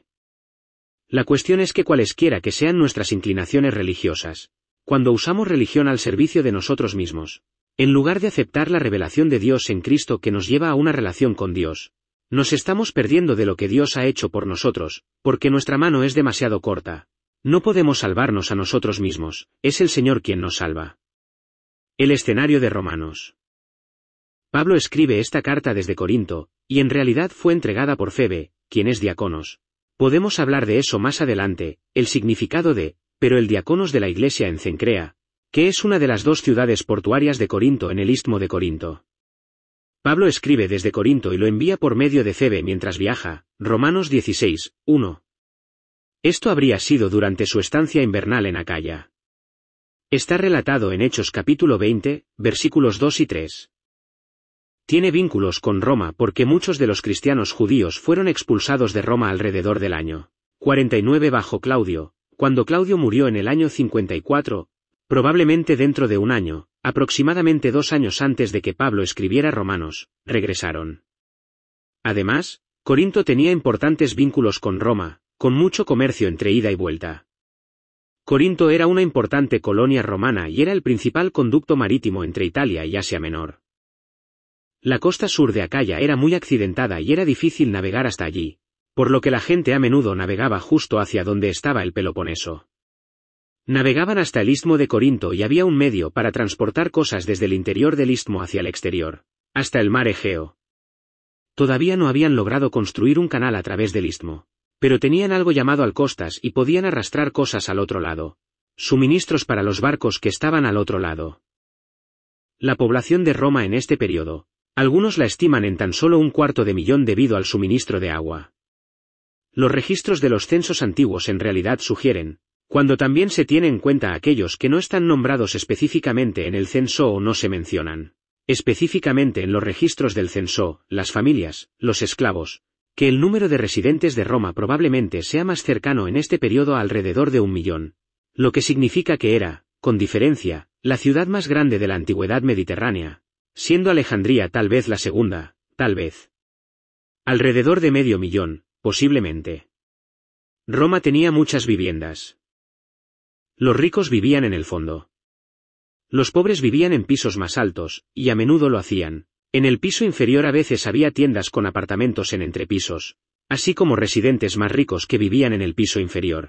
La cuestión es que cualesquiera que sean nuestras inclinaciones religiosas, cuando usamos religión al servicio de nosotros mismos, en lugar de aceptar la revelación de Dios en Cristo que nos lleva a una relación con Dios, nos estamos perdiendo de lo que Dios ha hecho por nosotros, porque nuestra mano es demasiado corta. No podemos salvarnos a nosotros mismos, es el Señor quien nos salva. El escenario de Romanos. Pablo escribe esta carta desde Corinto, y en realidad fue entregada por Febe, quien es diáconos. Podemos hablar de eso más adelante, el significado de, pero el diáconos de la iglesia en Cencrea, que es una de las dos ciudades portuarias de Corinto en el istmo de Corinto. Pablo escribe desde Corinto y lo envía por medio de Febe mientras viaja, Romanos 16, 1. Esto habría sido durante su estancia invernal en Acaya. Está relatado en Hechos capítulo 20, versículos 2 y 3. Tiene vínculos con Roma porque muchos de los cristianos judíos fueron expulsados de Roma alrededor del año 49 bajo Claudio, cuando Claudio murió en el año 54, probablemente dentro de un año, aproximadamente 2 años antes de que Pablo escribiera Romanos, regresaron. Además, Corinto tenía importantes vínculos con Roma, con mucho comercio entre ida y vuelta. Corinto era una importante colonia romana y era el principal conducto marítimo entre Italia y Asia Menor. La costa sur de Acaya era muy accidentada y era difícil navegar hasta allí, por lo que la gente a menudo navegaba justo hacia donde estaba el Peloponeso. Navegaban hasta el istmo de Corinto y había un medio para transportar cosas desde el interior del istmo hacia el exterior, hasta el mar Egeo. Todavía no habían logrado construir un canal a través del istmo, pero tenían algo llamado alcostas y podían arrastrar cosas al otro lado, suministros para los barcos que estaban al otro lado. La población de Roma en este periodo, algunos la estiman en tan solo 250.000 debido al suministro de agua. Los registros de los censos antiguos en realidad sugieren, cuando también se tiene en cuenta aquellos que no están nombrados específicamente en el censo o no se mencionan, específicamente en los registros del censo, las familias, los esclavos, que el número de residentes de Roma probablemente sea más cercano en este periodo a alrededor de 1 millón, lo que significa que era, con diferencia, la ciudad más grande de la antigüedad mediterránea, siendo Alejandría tal vez la segunda, tal vez. Alrededor de 500.000, posiblemente. Roma tenía muchas viviendas. Los ricos vivían en el fondo. Los pobres vivían en pisos más altos, y a menudo lo hacían. En el piso inferior a veces había tiendas con apartamentos en entrepisos, así como residentes más ricos que vivían en el piso inferior.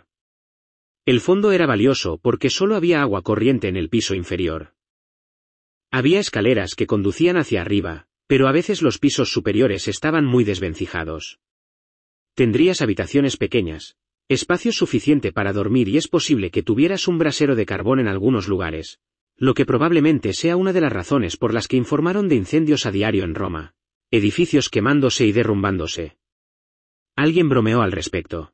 El fondo era valioso porque solo había agua corriente en el piso inferior. Había escaleras que conducían hacia arriba, pero a veces los pisos superiores estaban muy desvencijados. Tendrías habitaciones pequeñas, espacio suficiente para dormir y es posible que tuvieras un brasero de carbón en algunos lugares, lo que probablemente sea una de las razones por las que informaron de incendios a diario en Roma, edificios quemándose y derrumbándose. Alguien bromeó al respecto.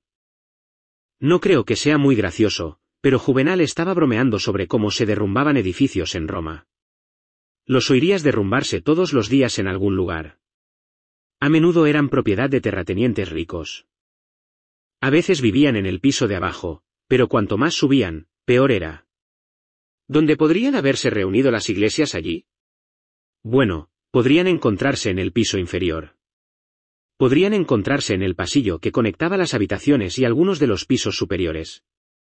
No creo que sea muy gracioso, pero Juvenal estaba bromeando sobre cómo se derrumbaban edificios en Roma. Los oirías derrumbarse todos los días en algún lugar. A menudo eran propiedad de terratenientes ricos. A veces vivían en el piso de abajo, pero cuanto más subían, peor era. ¿Dónde podrían haberse reunido las iglesias allí? Bueno, podrían encontrarse en el piso inferior. Podrían encontrarse en el pasillo que conectaba las habitaciones y algunos de los pisos superiores.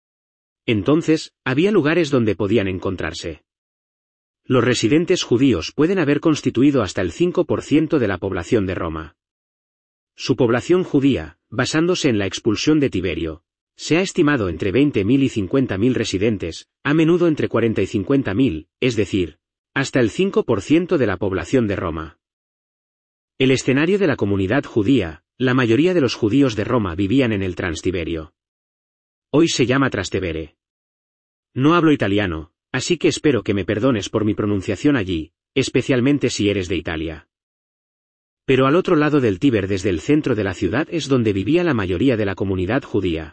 Entonces, había lugares donde podían encontrarse. Los residentes judíos pueden haber constituido hasta el 5% de la población de Roma. Su población judía, basándose en la expulsión de Tiberio, se ha estimado entre 20.000 y 50.000 residentes, a menudo entre 40 y 50.000, es decir, hasta el 5% de la población de Roma. El escenario de la comunidad judía, la mayoría de los judíos de Roma vivían en el Transtiberio. Hoy se llama Trastevere. No hablo italiano, así que espero que me perdones por mi pronunciación allí, especialmente si eres de Italia. Pero al otro lado del Tíber desde el centro de la ciudad es donde vivía la mayoría de la comunidad judía.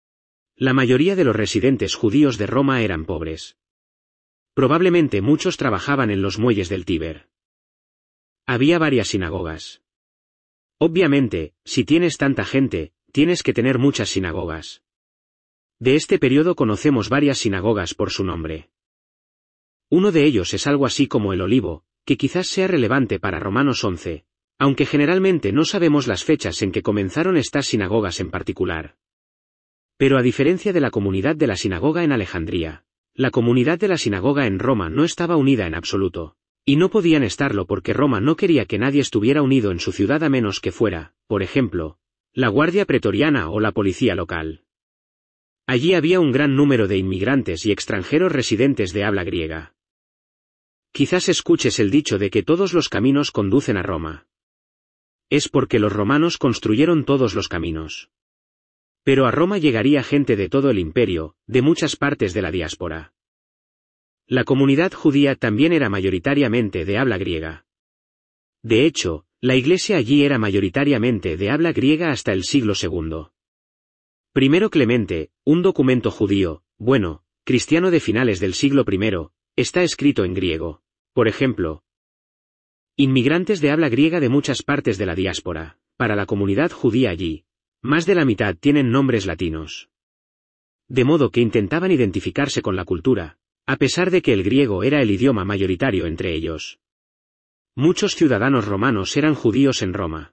La mayoría de los residentes judíos de Roma eran pobres. Probablemente muchos trabajaban en los muelles del Tíber. Había varias sinagogas. Obviamente, si tienes tanta gente, tienes que tener muchas sinagogas. De este periodo conocemos varias sinagogas por su nombre. Uno de ellos es algo así como el Olivo, que quizás sea relevante para Romanos 11, aunque generalmente no sabemos las fechas en que comenzaron estas sinagogas en particular. Pero a diferencia de la comunidad de la sinagoga en Alejandría, la comunidad de la sinagoga en Roma no estaba unida en absoluto, y no podían estarlo porque Roma no quería que nadie estuviera unido en su ciudad a menos que fuera, por ejemplo, la guardia pretoriana o la policía local. Allí había un gran número de inmigrantes y extranjeros residentes de habla griega. Quizás escuches el dicho de que todos los caminos conducen a Roma. Es porque los romanos construyeron todos los caminos. Pero a Roma llegaría gente de todo el imperio, de muchas partes de la diáspora. La comunidad judía también era mayoritariamente de habla griega. De hecho, la iglesia allí era mayoritariamente de habla griega hasta el siglo II. Primero Clemente, un documento judío, bueno, cristiano de finales del siglo I, está escrito en griego. Por ejemplo, inmigrantes de habla griega de muchas partes de la diáspora, para la comunidad judía allí, más de la mitad tienen nombres latinos. De modo que intentaban identificarse con la cultura, a pesar de que el griego era el idioma mayoritario entre ellos. Muchos ciudadanos romanos eran judíos en Roma.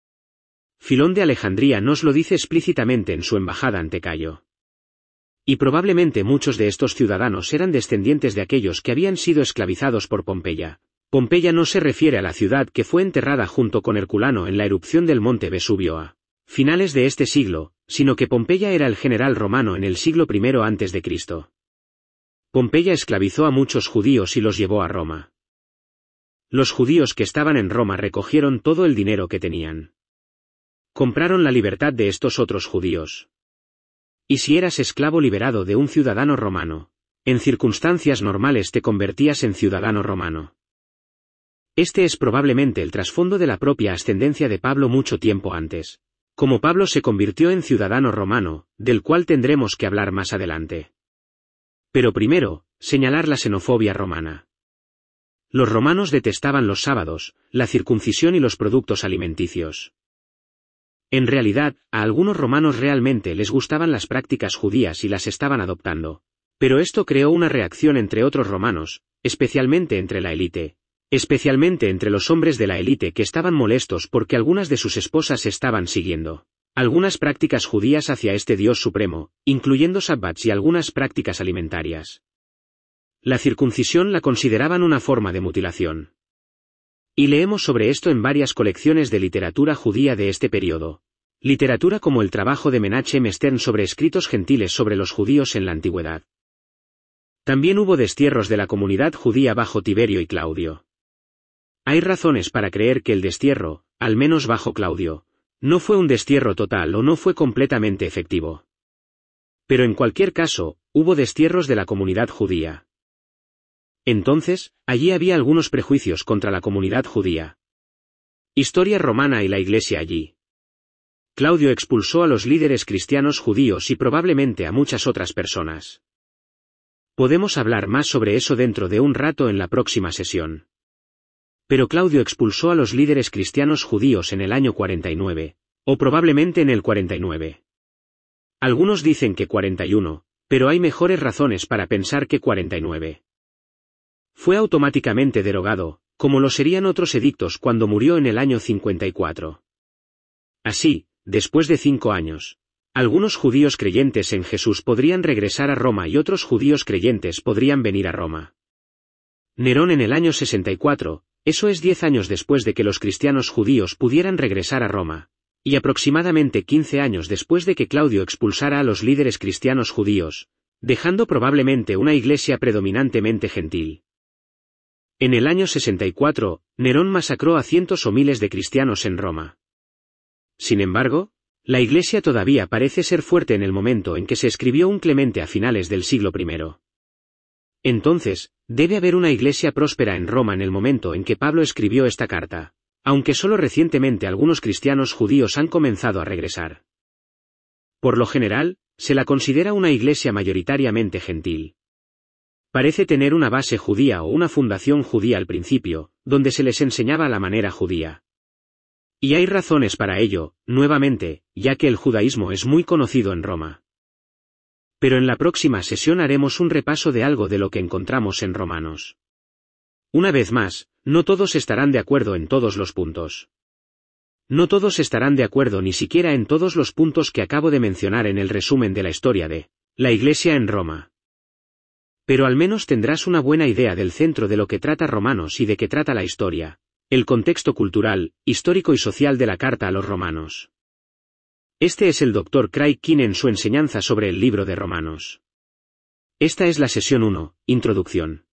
Filón de Alejandría nos lo dice explícitamente en su embajada ante Cayo. Y probablemente muchos de estos ciudadanos eran descendientes de aquellos que habían sido esclavizados por Pompeya. Pompeya no se refiere a la ciudad que fue enterrada junto con Herculano en la erupción del monte Vesubio a finales de este siglo, sino que Pompeya era el general romano en el siglo I a.C. Pompeya esclavizó a muchos judíos y los llevó a Roma. Los judíos que estaban en Roma recogieron todo el dinero que tenían. Compraron la libertad de estos otros judíos. Y si eras esclavo liberado de un ciudadano romano, en circunstancias normales te convertías en ciudadano romano. Este es probablemente el trasfondo de la propia ascendencia de Pablo mucho tiempo antes, como Pablo se convirtió en ciudadano romano, del cual tendremos que hablar más adelante. Pero primero, señalar la xenofobia romana. Los romanos detestaban los sábados, la circuncisión y los productos alimenticios. En realidad, a algunos romanos realmente les gustaban las prácticas judías y las estaban adoptando. Pero esto creó una reacción entre otros romanos, especialmente entre la élite. Especialmente entre los hombres de la élite que estaban molestos porque algunas de sus esposas estaban siguiendo algunas prácticas judías hacia este Dios supremo, incluyendo sabbats y algunas prácticas alimentarias. La circuncisión la consideraban una forma de mutilación. Y leemos sobre esto en varias colecciones de literatura judía de este periodo. Literatura como el trabajo de Menachem Stern sobre escritos gentiles sobre los judíos en la antigüedad. También hubo destierros de la comunidad judía bajo Tiberio y Claudio. Hay razones para creer que el destierro, al menos bajo Claudio, no fue un destierro total o no fue completamente efectivo. Pero en cualquier caso, hubo destierros de la comunidad judía. Entonces, allí había algunos prejuicios contra la comunidad judía. Historia romana y la Iglesia allí. Claudio expulsó a los líderes cristianos judíos y probablemente a muchas otras personas. Podemos hablar más sobre eso dentro de un rato en la próxima sesión. Pero Claudio expulsó a los líderes cristianos judíos en el año 49, o probablemente en el 49. Algunos dicen que 41, pero hay mejores razones para pensar que 49. Fue automáticamente derogado, como lo serían otros edictos cuando murió en el año 54. Así, después de 5 años, algunos judíos creyentes en Jesús podrían regresar a Roma y otros judíos creyentes podrían venir a Roma. Nerón en el año 64, eso es 10 años después de que los cristianos judíos pudieran regresar a Roma, y aproximadamente 15 años después de que Claudio expulsara a los líderes cristianos judíos, dejando probablemente una iglesia predominantemente gentil. En el año 64, Nerón masacró a cientos o miles de cristianos en Roma. Sin embargo, la iglesia todavía parece ser fuerte en el momento en que se escribió un Clemente a finales del siglo I. Entonces, debe haber una iglesia próspera en Roma en el momento en que Pablo escribió esta carta, aunque solo recientemente algunos cristianos judíos han comenzado a regresar. Por lo general, se la considera una iglesia mayoritariamente gentil. Parece tener una base judía o una fundación judía al principio, donde se les enseñaba la manera judía. Y hay razones para ello, nuevamente, ya que el judaísmo es muy conocido en Roma. Pero en la próxima sesión haremos un repaso de algo de lo que encontramos en Romanos. Una vez más, no todos estarán de acuerdo en todos los puntos. No todos estarán de acuerdo ni siquiera en todos los puntos que acabo de mencionar en el resumen de la historia de la Iglesia en Roma. Pero al menos tendrás una buena idea del centro de lo que trata Romanos y de qué trata la historia, el contexto cultural, histórico y social de la carta a los romanos. Este es el Dr. Craig King en su enseñanza sobre el libro de Romanos. Esta es la sesión 1, Introducción.